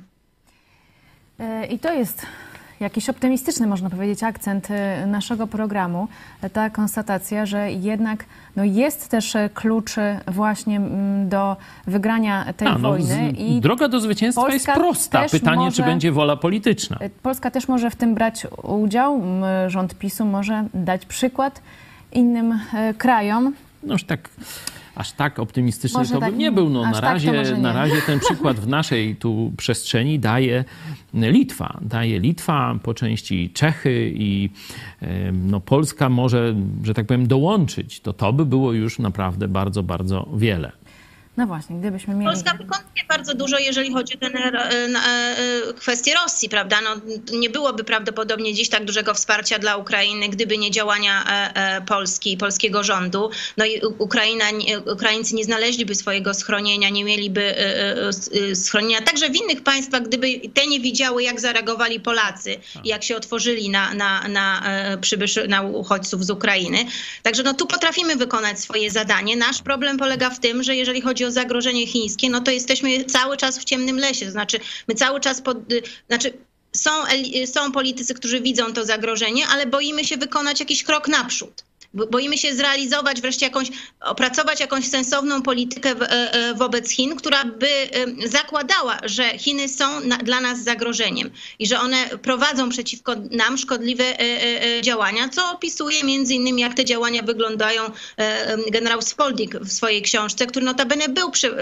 Speaker 5: I to jest jakiś optymistyczny, można powiedzieć, akcent naszego programu. Ta konstatacja, że jednak no jest też klucz właśnie do wygrania tej
Speaker 4: A, no,
Speaker 5: wojny. I
Speaker 4: droga do zwycięstwa Polska jest prosta. Pytanie, może, czy będzie wola polityczna.
Speaker 5: Polska też może w tym brać udział. Rząd PiSu może dać przykład innym krajom.
Speaker 4: No już tak... Aż tak optymistyczny
Speaker 5: może
Speaker 4: to
Speaker 5: tak,
Speaker 4: bym nie był. No, na, razie,
Speaker 5: tak
Speaker 4: na razie ten przykład w naszej tu przestrzeni daje Litwa. Daje Litwa, po części Czechy i no, Polska może, że tak powiem, dołączyć. To to by było już naprawdę bardzo, bardzo wiele.
Speaker 5: No właśnie, gdybyśmy mieli...
Speaker 3: Polska wykonuje bardzo dużo, jeżeli chodzi o ten, kwestię Rosji, prawda? No, nie byłoby prawdopodobnie dziś tak dużego wsparcia dla Ukrainy, gdyby nie działania Polski, polskiego rządu. No i Ukraina, Ukraińcy nie znaleźliby swojego schronienia, nie mieliby schronienia. Także w innych państwach, gdyby te nie widziały, jak zareagowali Polacy, jak się otworzyli na, na, na przybyszy, na uchodźców z Ukrainy. Także no, tu potrafimy wykonać swoje zadanie. Nasz problem polega w tym, że jeżeli chodzi o zagrożenie chińskie, no to jesteśmy cały czas w ciemnym lesie. To znaczy, my cały czas, pod, znaczy są, są politycy, którzy widzą to zagrożenie, ale boimy się wykonać jakiś krok naprzód. Boimy się zrealizować wreszcie jakąś, opracować jakąś sensowną politykę wobec Chin, która by zakładała, że Chiny są na, dla nas zagrożeniem i że one prowadzą przeciwko nam szkodliwe działania, co opisuje między innymi, jak te działania wyglądają generał Spoldik w swojej książce, który notabene był przy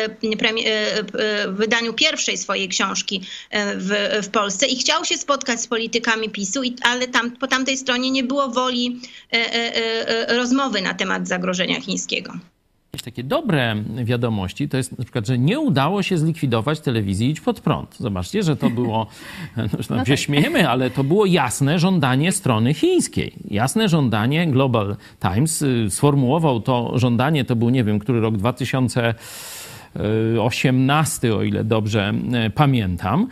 Speaker 3: wydaniu pierwszej swojej książki w, w Polsce i chciał się spotkać z politykami PiSu, ale tam, po tamtej stronie nie było woli rozmowy na temat zagrożenia chińskiego.
Speaker 4: Jakieś takie dobre wiadomości to jest na przykład, że nie udało się zlikwidować telewizji Idź Pod Prąd. Zobaczcie, że to było, no, no się tak. śmiejemy, ale to było jasne żądanie strony chińskiej. Jasne żądanie. Global Times sformułował to żądanie, to był, nie wiem, który rok, dwa tysiące osiemnasty, o ile dobrze pamiętam.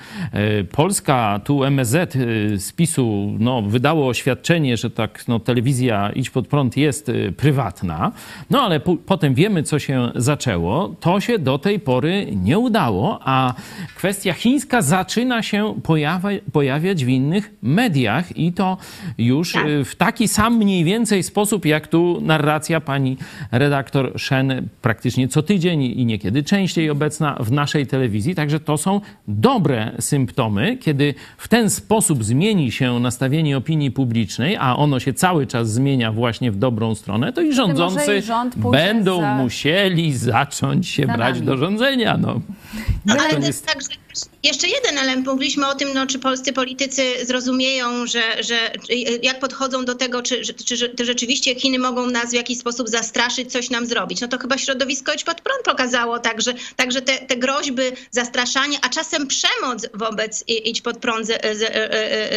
Speaker 4: Polska, tu M S Z z PiSu no, wydało oświadczenie, że tak no, telewizja Idź Pod Prąd jest prywatna, no ale po, potem wiemy, co się zaczęło. To się do tej pory nie udało, a kwestia chińska zaczyna się pojawia, pojawiać w innych mediach i to już tak. w taki sam mniej więcej sposób, jak tu narracja pani redaktor Shen praktycznie co tydzień i niekiedy częściej obecna w naszej telewizji. Także to są dobre symptomy, kiedy w ten sposób zmieni się nastawienie opinii publicznej, a ono się cały czas zmienia właśnie w dobrą stronę, to i rządzący będą za... musieli zacząć się za brać nami. do rządzenia. No.
Speaker 3: No, ale to jest tak, że jeszcze jeden element. Mówiliśmy o tym, no, czy polscy politycy zrozumieją, że, że jak podchodzą do tego, czy, czy, czy rzeczywiście Chiny mogą nas w jakiś sposób zastraszyć, coś nam zrobić. No to chyba środowisko Idź Pod Prąd pokazało także, także te, te groźby, zastraszanie, a czasem przemoc wobec Idź Pod Prąd ze, ze,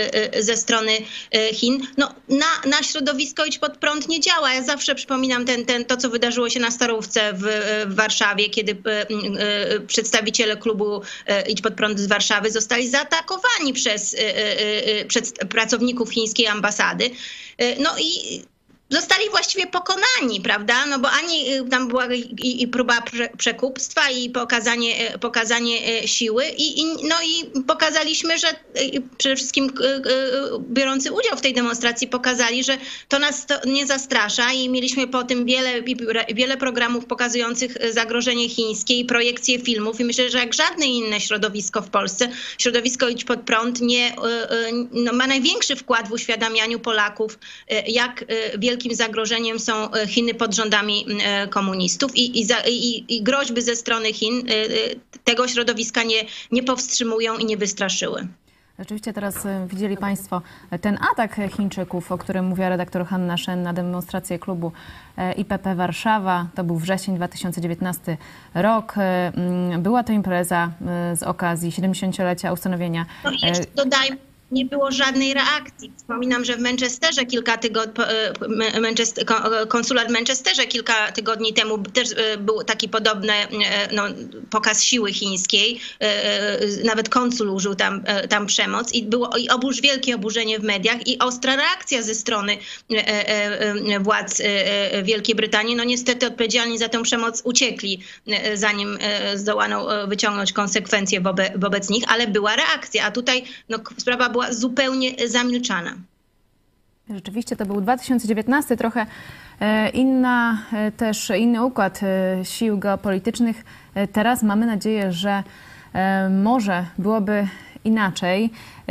Speaker 3: ze strony Chin. No, na, na środowisko Idź Pod Prąd nie działa. Ja zawsze przypominam ten, ten, to, co wydarzyło się na Starówce w, w Warszawie, kiedy przedstawiciele klubu Idź Pod Prąd z Warszawy zostali zaatakowani przez, przez pracowników chińskiej ambasady. No i zostali właściwie pokonani, prawda? No bo ani tam była i, i próba prze, przekupstwa i pokazanie, pokazanie siły i, i, no i pokazaliśmy, że przede wszystkim biorący udział w tej demonstracji pokazali, że to nas to nie zastrasza i mieliśmy po tym wiele, wiele programów pokazujących zagrożenie chińskie i projekcje filmów i myślę, że jak żadne inne środowisko w Polsce, środowisko Idź Pod Prąd nie, no, ma największy wkład w uświadamianiu Polaków, jak wielki zagrożeniem są Chiny pod rządami komunistów i, i, i, i groźby ze strony Chin tego środowiska nie, nie powstrzymują i nie wystraszyły.
Speaker 5: Rzeczywiście teraz widzieli Państwo ten atak Chińczyków, o którym mówiła redaktor Hanna Shen na demonstrację klubu I P P Warszawa. To był wrzesień dwa tysiące dziewiętnasty rok. Była to impreza z okazji siedemdziesięciolecia ustanowienia.
Speaker 3: No i jeszcze dodajmy, nie było żadnej reakcji. Wspominam, że w Manchesterze kilka tygodni, Manchester, konsulat w Manchesterze kilka tygodni temu też był taki podobny no, pokaz siły chińskiej. Nawet konsul użył tam, tam przemoc i było i obóz, wielkie oburzenie w mediach i ostra reakcja ze strony władz Wielkiej Brytanii. No niestety odpowiedzialni za tę przemoc uciekli, zanim zdołano wyciągnąć konsekwencje wobec, wobec nich, ale była reakcja, a tutaj no, sprawa była zupełnie zamilczana.
Speaker 5: Rzeczywiście to był dwa tysiące dziewiętnasty, trochę inna, też inny układ sił geopolitycznych. Teraz mamy nadzieję, że może byłoby inaczej.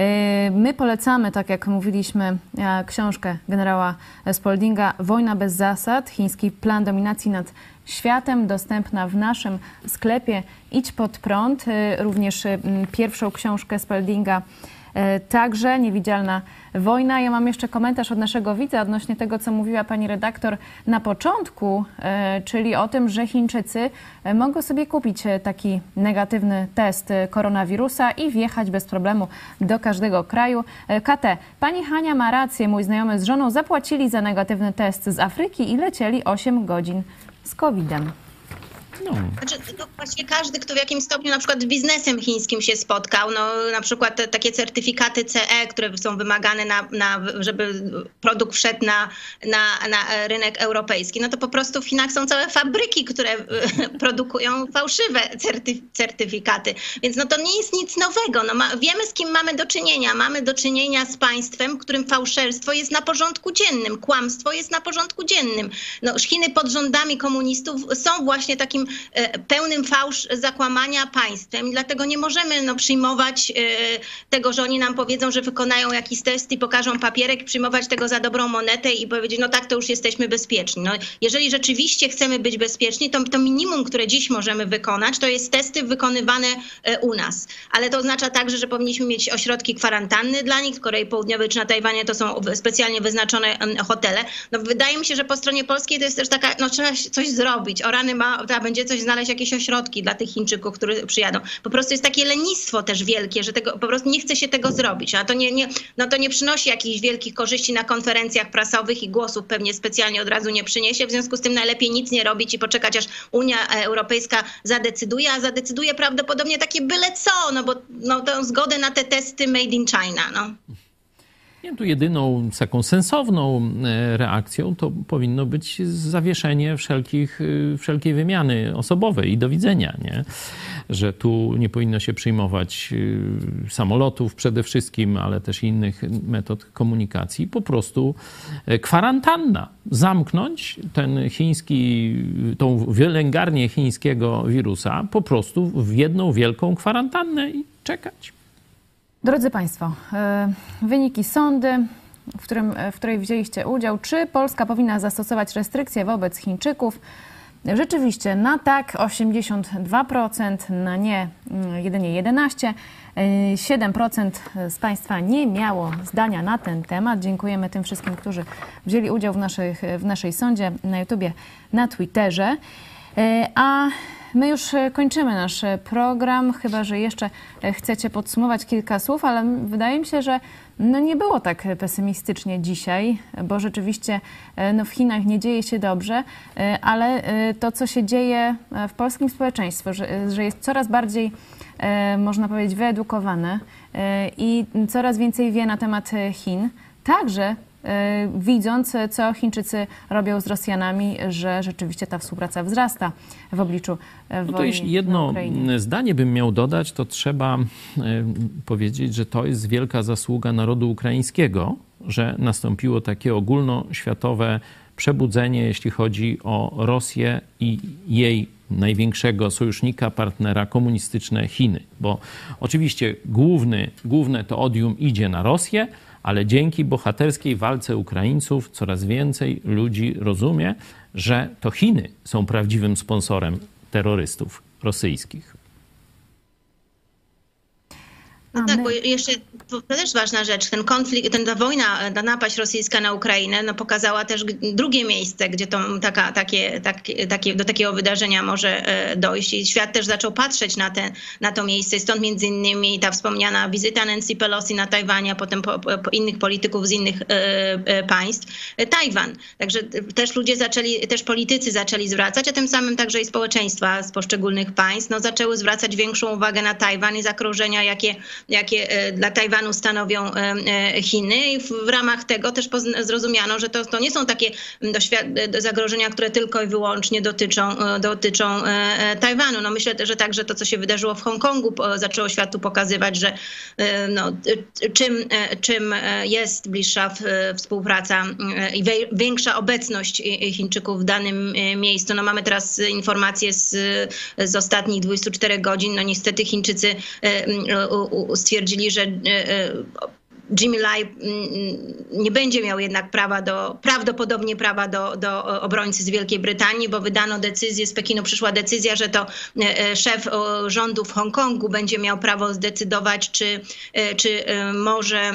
Speaker 5: My polecamy, tak jak mówiliśmy, książkę generała Spaldinga Wojna bez zasad, chiński plan dominacji nad światem, dostępna w naszym sklepie Idź Pod Prąd. Również pierwszą książkę Spaldinga także Niewidzialna wojna. Ja mam jeszcze komentarz od naszego widza odnośnie tego, co mówiła pani redaktor na początku, czyli o tym, że Chińczycy mogą sobie kupić taki negatywny test koronawirusa i wjechać bez problemu do każdego kraju. K T. Pani Hania ma rację, mój znajomy z żoną zapłacili za negatywny test z Afryki i lecieli osiem godzin z kowidem.
Speaker 3: No. Znaczy, to właśnie każdy, kto w jakimś stopniu na przykład z biznesem chińskim się spotkał, no na przykład te, takie certyfikaty C E, które są wymagane, na, na, żeby produkt wszedł na, na, na rynek europejski, no to po prostu w Chinach są całe fabryki, które produkują fałszywe certyf certyfikaty. Więc no to nie jest nic nowego. No ma, wiemy, z kim mamy do czynienia. Mamy do czynienia z państwem, w którym fałszerstwo jest na porządku dziennym, kłamstwo jest na porządku dziennym. No, Chiny pod rządami komunistów są właśnie takim pełnym fałsz zakłamania państwem i dlatego nie możemy no, przyjmować tego, że oni nam powiedzą, że wykonają jakiś test i pokażą papierek, przyjmować tego za dobrą monetę i powiedzieć, no tak, to już jesteśmy bezpieczni. No, jeżeli rzeczywiście chcemy być bezpieczni, to, to minimum, które dziś możemy wykonać, to jest testy wykonywane u nas. Ale to oznacza także, że powinniśmy mieć ośrodki kwarantanny dla nich. W Korei Południowej czy na Tajwanie to są specjalnie wyznaczone hotele. No, wydaje mi się, że po stronie polskiej to jest też taka, no trzeba coś zrobić. O rany ma, trzeba będzie będzie coś znaleźć, jakieś ośrodki dla tych Chińczyków, którzy przyjadą. Po prostu jest takie lenistwo też wielkie, że tego po prostu nie chce się tego zrobić. A to nie, nie, no to nie przynosi jakichś wielkich korzyści na konferencjach prasowych i głosów pewnie specjalnie od razu nie przyniesie. W związku z tym najlepiej nic nie robić i poczekać, aż Unia Europejska zadecyduje, a zadecyduje prawdopodobnie takie byle co, no bo no, tę zgodę na te testy made in China. No.
Speaker 4: Nie, tu jedyną taką sensowną reakcją to powinno być zawieszenie wszelkich, wszelkiej wymiany osobowej i do widzenia, nie? Że tu nie powinno się przyjmować samolotów przede wszystkim, ale też innych metod komunikacji. Po prostu kwarantanna. Zamknąć ten chiński, tą wylęgarnię chińskiego wirusa po prostu w jedną wielką kwarantannę i czekać.
Speaker 5: Drodzy Państwo, wyniki sądy, w, którym, w której wzięliście udział. Czy Polska powinna zastosować restrykcje wobec Chińczyków? Rzeczywiście na tak osiemdziesiąt dwa procent, na nie jedynie jedenaście procent. siedem procent z Państwa nie miało zdania na ten temat. Dziękujemy tym wszystkim, którzy wzięli udział w, naszych, w naszej sądzie na YouTubie, na Twitterze. A my już kończymy nasz program, chyba że jeszcze chcecie podsumować kilka słów, ale wydaje mi się, że no nie było tak pesymistycznie dzisiaj, bo rzeczywiście no w Chinach nie dzieje się dobrze, ale to, co się dzieje w polskim społeczeństwie, że, że jest coraz bardziej, można powiedzieć, wyedukowane i coraz więcej wie na temat Chin, także widząc, co Chińczycy robią z Rosjanami, że rzeczywiście ta współpraca wzrasta w obliczu wojny.
Speaker 4: No to jeśli jedno zdanie bym miał dodać, to trzeba powiedzieć, że to jest wielka zasługa narodu ukraińskiego, że nastąpiło takie ogólnoświatowe przebudzenie, jeśli chodzi o Rosję i jej największego sojusznika, partnera, komunistyczne Chiny. Bo oczywiście główny, główne to odium idzie na Rosję, ale dzięki bohaterskiej walce Ukraińców coraz więcej ludzi rozumie, że to Chiny są prawdziwym sponsorem terrorystów rosyjskich.
Speaker 3: No tak, bo jeszcze to też ważna rzecz, ten konflikt, ten, ta wojna, ta napaść rosyjska na Ukrainę no, pokazała też drugie miejsce, gdzie to, taka, takie, takie, takie, do takiego wydarzenia może dojść i świat też zaczął patrzeć na, te, na to miejsce. Stąd między innymi ta wspomniana wizyta Nancy Pelosi na Tajwanie, a potem po, po innych polityków z innych e, państw, Tajwan. Także też ludzie zaczęli, też politycy zaczęli zwracać, a tym samym także i społeczeństwa z poszczególnych państw no, zaczęły zwracać większą uwagę na Tajwan i zagrożenia, jakie jakie dla Tajwanu stanowią Chiny i w ramach tego też zrozumiano, że to, to nie są takie zagrożenia, które tylko i wyłącznie dotyczą, dotyczą Tajwanu. No myślę, że także to, co się wydarzyło w Hongkongu, zaczęło światu pokazywać, że no, czym, czym jest bliższa współpraca i większa obecność Chińczyków w danym miejscu. No mamy teraz informacje z, z ostatnich dwudziestu czterech godzin. No niestety Chińczycy stwierdzili, że Jimmy Lai nie będzie miał jednak prawa do, prawdopodobnie prawa do, do obrońcy z Wielkiej Brytanii, bo wydano decyzję, z Pekinu przyszła decyzja, że to szef rządu w Hongkongu będzie miał prawo zdecydować, czy, czy może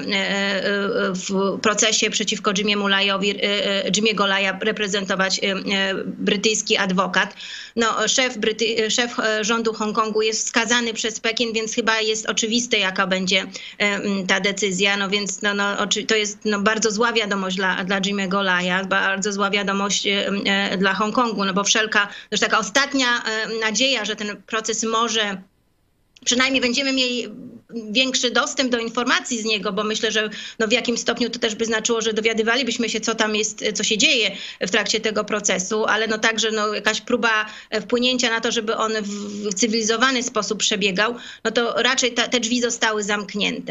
Speaker 3: w procesie przeciwko Jimmy'emu Laiowi, Jimmy'ego Laia reprezentować brytyjski adwokat. No, szef, Bryty, szef rządu Hongkongu jest wskazany przez Pekin, więc chyba jest oczywiste, jaka będzie ta decyzja. No więc no, no, to jest no, bardzo zła wiadomość dla, dla Jimmy'ego Laia, bardzo zła wiadomość e, dla Hongkongu, no bo wszelka, też taka ostatnia e, nadzieja, że ten proces może, przynajmniej będziemy mieli większy dostęp do informacji z niego, bo myślę, że no w jakimś stopniu to też by znaczyło, że dowiadywalibyśmy się, co tam jest, co się dzieje w trakcie tego procesu, ale no także no jakaś próba wpłynięcia na to, żeby on w cywilizowany sposób przebiegał, no to raczej ta, te drzwi zostały zamknięte.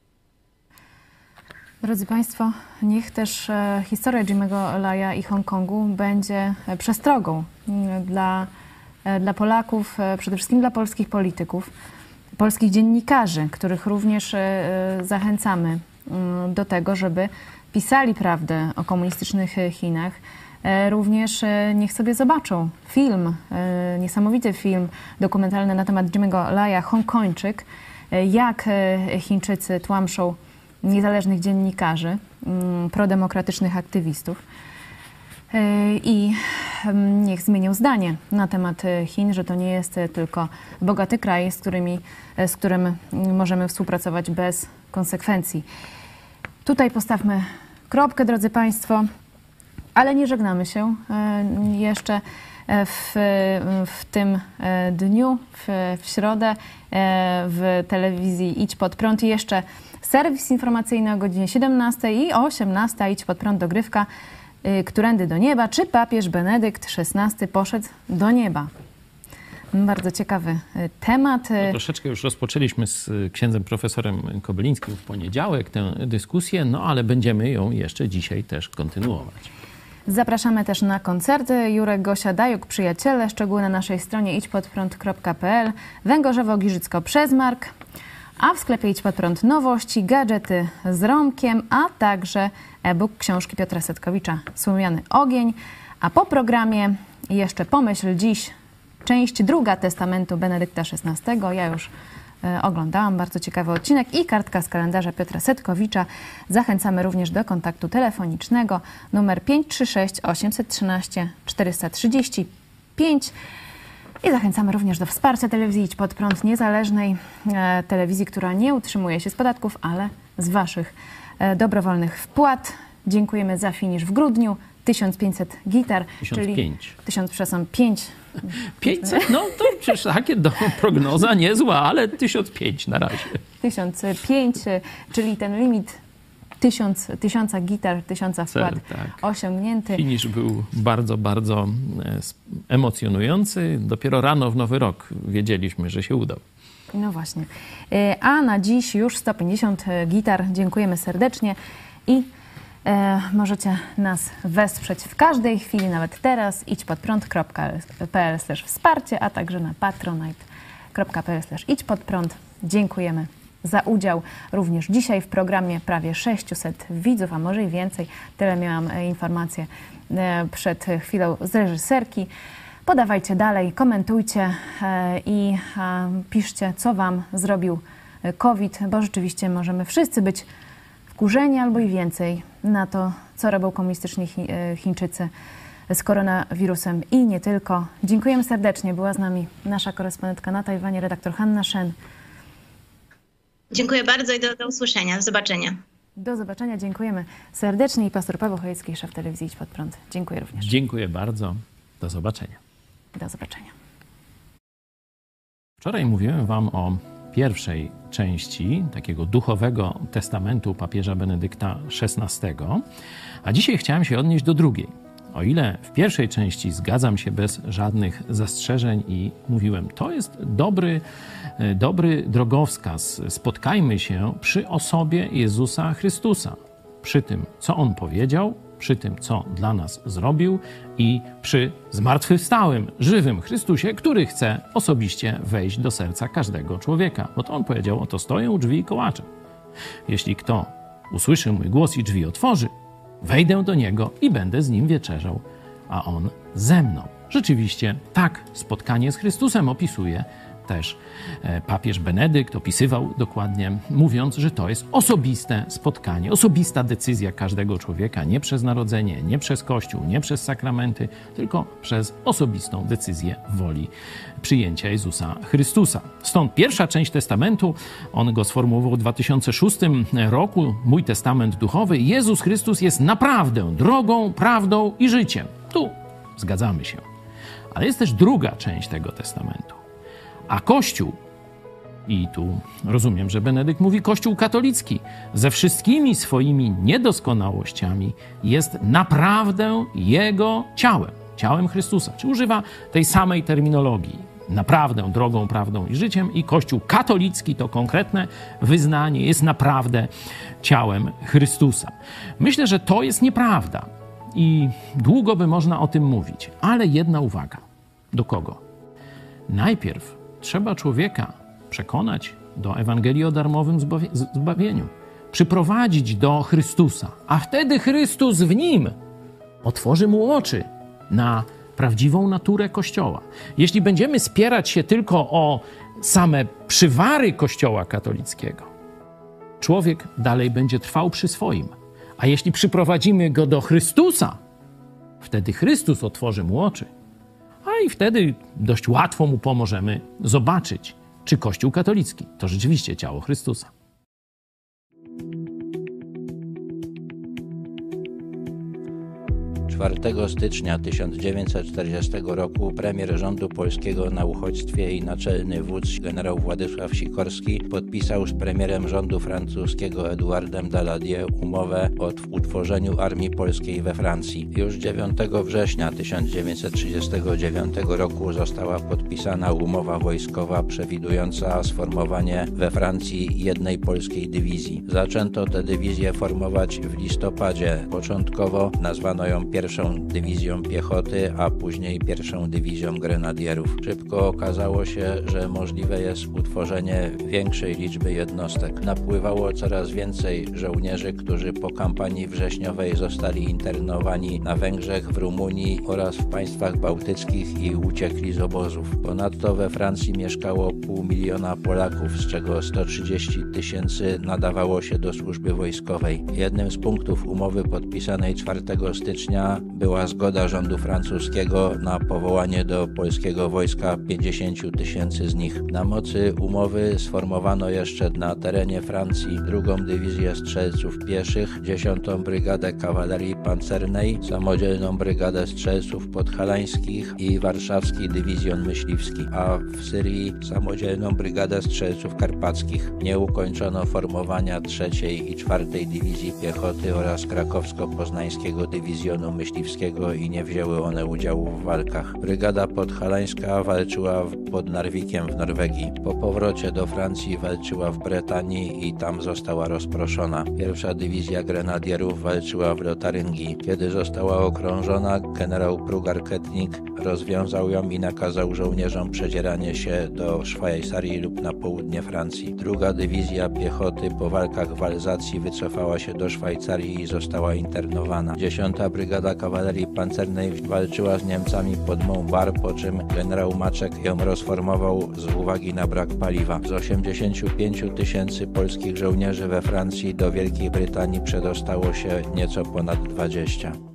Speaker 5: Drodzy Państwo, niech też historia Jimmy'ego Laia i Hongkongu będzie przestrogą dla, dla Polaków, przede wszystkim dla polskich polityków, polskich dziennikarzy, których również zachęcamy do tego, żeby pisali prawdę o komunistycznych Chinach. Również niech sobie zobaczą film, niesamowity film dokumentalny na temat Jimmy'ego Laia, Hongkończyk, jak Chińczycy tłamszą niezależnych dziennikarzy, prodemokratycznych aktywistów. I niech zmienią zdanie na temat Chin, że to nie jest tylko bogaty kraj, z, którymi, z którym możemy współpracować bez konsekwencji. Tutaj postawmy kropkę, drodzy Państwo, ale nie żegnamy się jeszcze w, w tym dniu, w, w środę w telewizji Idź Pod Prąd i jeszcze serwis informacyjny o godzinie siedemnastej i o osiemnastej Idź Pod Prąd dogrywka Którędy do nieba, czy papież Benedykt szesnasty poszedł do nieba. Bardzo ciekawy temat.
Speaker 4: No, troszeczkę już rozpoczęliśmy z księdzem profesorem Kobylińskim w poniedziałek tę dyskusję, no ale będziemy ją jeszcze dzisiaj też kontynuować.
Speaker 5: Zapraszamy też na koncerty. Jurek, Gosia, Dajuk, Przyjaciele. Szczegóły na naszej stronie idź pod prąd kropka p l. Węgorzewo-Giżycko-Przezmark. A w sklepie Idź Pod Prąd nowości, gadżety z Romkiem, a także e-book książki Piotra Setkowicza Słomiany ogień. A po programie jeszcze Pomyśl dziś, część druga Testamentu Benedykta szesnastego. Ja już e, oglądałam, bardzo ciekawy odcinek i kartka z kalendarza Piotra Setkowicza. Zachęcamy również do kontaktu telefonicznego numer pięć trzy sześć osiem jeden trzy cztery trzy pięć. I zachęcamy również do wsparcia telewizji Idź Pod Prąd, niezależnej e, telewizji, która nie utrzymuje się z podatków, ale z Waszych e, dobrowolnych wpłat. Dziękujemy za finisz w grudniu. tysiąc pięćset gitar,
Speaker 4: tysiąc
Speaker 5: czyli
Speaker 4: pięć.
Speaker 5: tysiąc, przepraszam, pięć.
Speaker 4: pięćset? No to przecież takie do, prognoza niezła, ale tysiąc pięć na razie.
Speaker 5: tysiąc pięć, czyli ten limit tysiąc, tysiąca gitar, tysiąca wkład
Speaker 4: Cel, tak.
Speaker 5: osiągnięty.
Speaker 4: Finisz był bardzo, bardzo emocjonujący. Dopiero rano w Nowy Rok wiedzieliśmy, że się udał.
Speaker 5: No właśnie. A na dziś już sto pięćdziesiąt gitar. Dziękujemy serdecznie i e, możecie nas wesprzeć w każdej chwili, nawet teraz. idź pod prąd kropka p l slash wsparcie, a także na patronite kropka p l slash idź pod prąd. Dziękujemy za udział również dzisiaj w programie. Prawie sześćset widzów, a może i więcej. Tyle miałam informację przed chwilą z reżyserki. Podawajcie dalej, komentujcie i piszcie, co Wam zrobił COVID, bo rzeczywiście możemy wszyscy być wkurzeni albo i więcej na to, co robią komunistyczni Chińczycy z koronawirusem i nie tylko. Dziękujemy serdecznie. Była z nami nasza korespondentka na Tajwanie, redaktor Hanna Shen.
Speaker 3: Dziękuję bardzo i do, do usłyszenia. Do zobaczenia.
Speaker 5: Do zobaczenia. Dziękujemy serdecznie. I pastor Paweł Chojecki, szef telewizji Idź Pod Prąd. Dziękuję również.
Speaker 4: Dziękuję bardzo. Do zobaczenia.
Speaker 5: Do zobaczenia.
Speaker 4: Wczoraj mówiłem Wam o pierwszej części takiego duchowego testamentu papieża Benedykta szesnastego, a dzisiaj chciałem się odnieść do drugiej. O ile w pierwszej części zgadzam się bez żadnych zastrzeżeń i mówiłem, to jest dobry, dobry drogowskaz. Spotkajmy się przy osobie Jezusa Chrystusa, przy tym, co On powiedział, przy tym, co dla nas zrobił i przy zmartwychwstałym, żywym Chrystusie, który chce osobiście wejść do serca każdego człowieka. Bo to On powiedział, oto stoję u drzwi i kołaczę. Jeśli kto usłyszy mój głos i drzwi otworzy, wejdę do Niego i będę z Nim wieczerzał, a On ze mną. Rzeczywiście tak spotkanie z Chrystusem opisuje też papież Benedykt, opisywał dokładnie, mówiąc, że to jest osobiste spotkanie, osobista decyzja każdego człowieka, nie przez narodzenie, nie przez Kościół, nie przez sakramenty, tylko przez osobistą decyzję woli przyjęcia Jezusa Chrystusa. Stąd pierwsza część testamentu, on go sformułował w dwa tysiące szóstym roku, Mój Testament Duchowy. Jezus Chrystus jest naprawdę drogą, prawdą i życiem. Tu zgadzamy się. Ale jest też druga część tego testamentu. A Kościół, i tu rozumiem, że Benedykt mówi Kościół katolicki, ze wszystkimi swoimi niedoskonałościami jest naprawdę Jego ciałem, ciałem Chrystusa. Czy używa tej samej terminologii, naprawdę drogą, prawdą i życiem, i Kościół katolicki, to konkretne wyznanie, jest naprawdę ciałem Chrystusa. Myślę, że to jest nieprawda i długo by można o tym mówić, ale jedna uwaga. Do kogo? Najpierw trzeba człowieka przekonać do Ewangelii o darmowym zbawieniu, przyprowadzić do Chrystusa, a wtedy Chrystus w nim otworzy mu oczy na prawdziwą naturę Kościoła. Jeśli będziemy spierać się tylko o same przywary Kościoła katolickiego, człowiek dalej będzie trwał przy swoim. A jeśli przyprowadzimy go do Chrystusa, Wtedy Chrystus otworzy mu oczy. A i wtedy dość łatwo mu pomożemy zobaczyć, czy Kościół katolicki to rzeczywiście ciało Chrystusa.
Speaker 7: czwartego stycznia tysiąc dziewięćset czterdziestego roku premier rządu polskiego na uchodźstwie i naczelny wódz generał Władysław Sikorski podpisał z premierem rządu francuskiego Eduardem Daladier umowę o utworzeniu Armii Polskiej we Francji. Już dziewiątego września tysiąc dziewięćset trzydziestego dziewiątego roku została podpisana umowa wojskowa przewidująca sformowanie we Francji jednej polskiej dywizji. Zaczęto tę dywizję formować w listopadzie. Początkowo nazwano ją pierwszą dywizją piechoty, a później pierwszą dywizją grenadierów. Szybko okazało się, że możliwe jest utworzenie większej liczby jednostek. Napływało coraz więcej żołnierzy, którzy po kampanii wrześniowej zostali internowani na Węgrzech, w Rumunii oraz w państwach bałtyckich i uciekli z obozów. Ponadto we Francji mieszkało pół miliona Polaków, z czego sto trzydzieści tysięcy nadawało się do służby wojskowej. Jednym z punktów umowy podpisanej czwartego stycznia była zgoda rządu francuskiego na powołanie do polskiego wojska pięćdziesięciu tysięcy z nich. Na mocy umowy sformowano jeszcze na terenie Francji drugą dywizję strzelców pieszych, dziesiątą brygadę kawalerii pancernej, samodzielną brygadę strzelców podhalańskich i warszawski dywizjon myśliwski, a w Syrii samodzielną brygadę strzelców karpackich. Nie ukończono formowania trzeciej i czwartej dywizji piechoty oraz krakowsko-poznańskiego dywizjonu myśliwskiego i nie wzięły one udziału w walkach. Brygada podhalańska walczyła pod Narwikiem w Norwegii. Po powrocie do Francji walczyła w Bretanii i tam została rozproszona. Pierwsza dywizja grenadierów walczyła w Lotaryngii. Kiedy została okrążona, generał Prugar-Ketnik rozwiązał ją i nakazał żołnierzom przedzieranie się do Szwajcarii lub na południe Francji. Druga dywizja piechoty po walkach w Alzacji wycofała się do Szwajcarii i została internowana. Dziesiąta brygada kawalerii pancernej walczyła z Niemcami pod Montbar, po czym generał Maczek ją rozformował z uwagi na brak paliwa. Z osiemdziesięciu pięciu tysięcy polskich żołnierzy we Francji do Wielkiej Brytanii przedostało się nieco ponad dwadzieścia.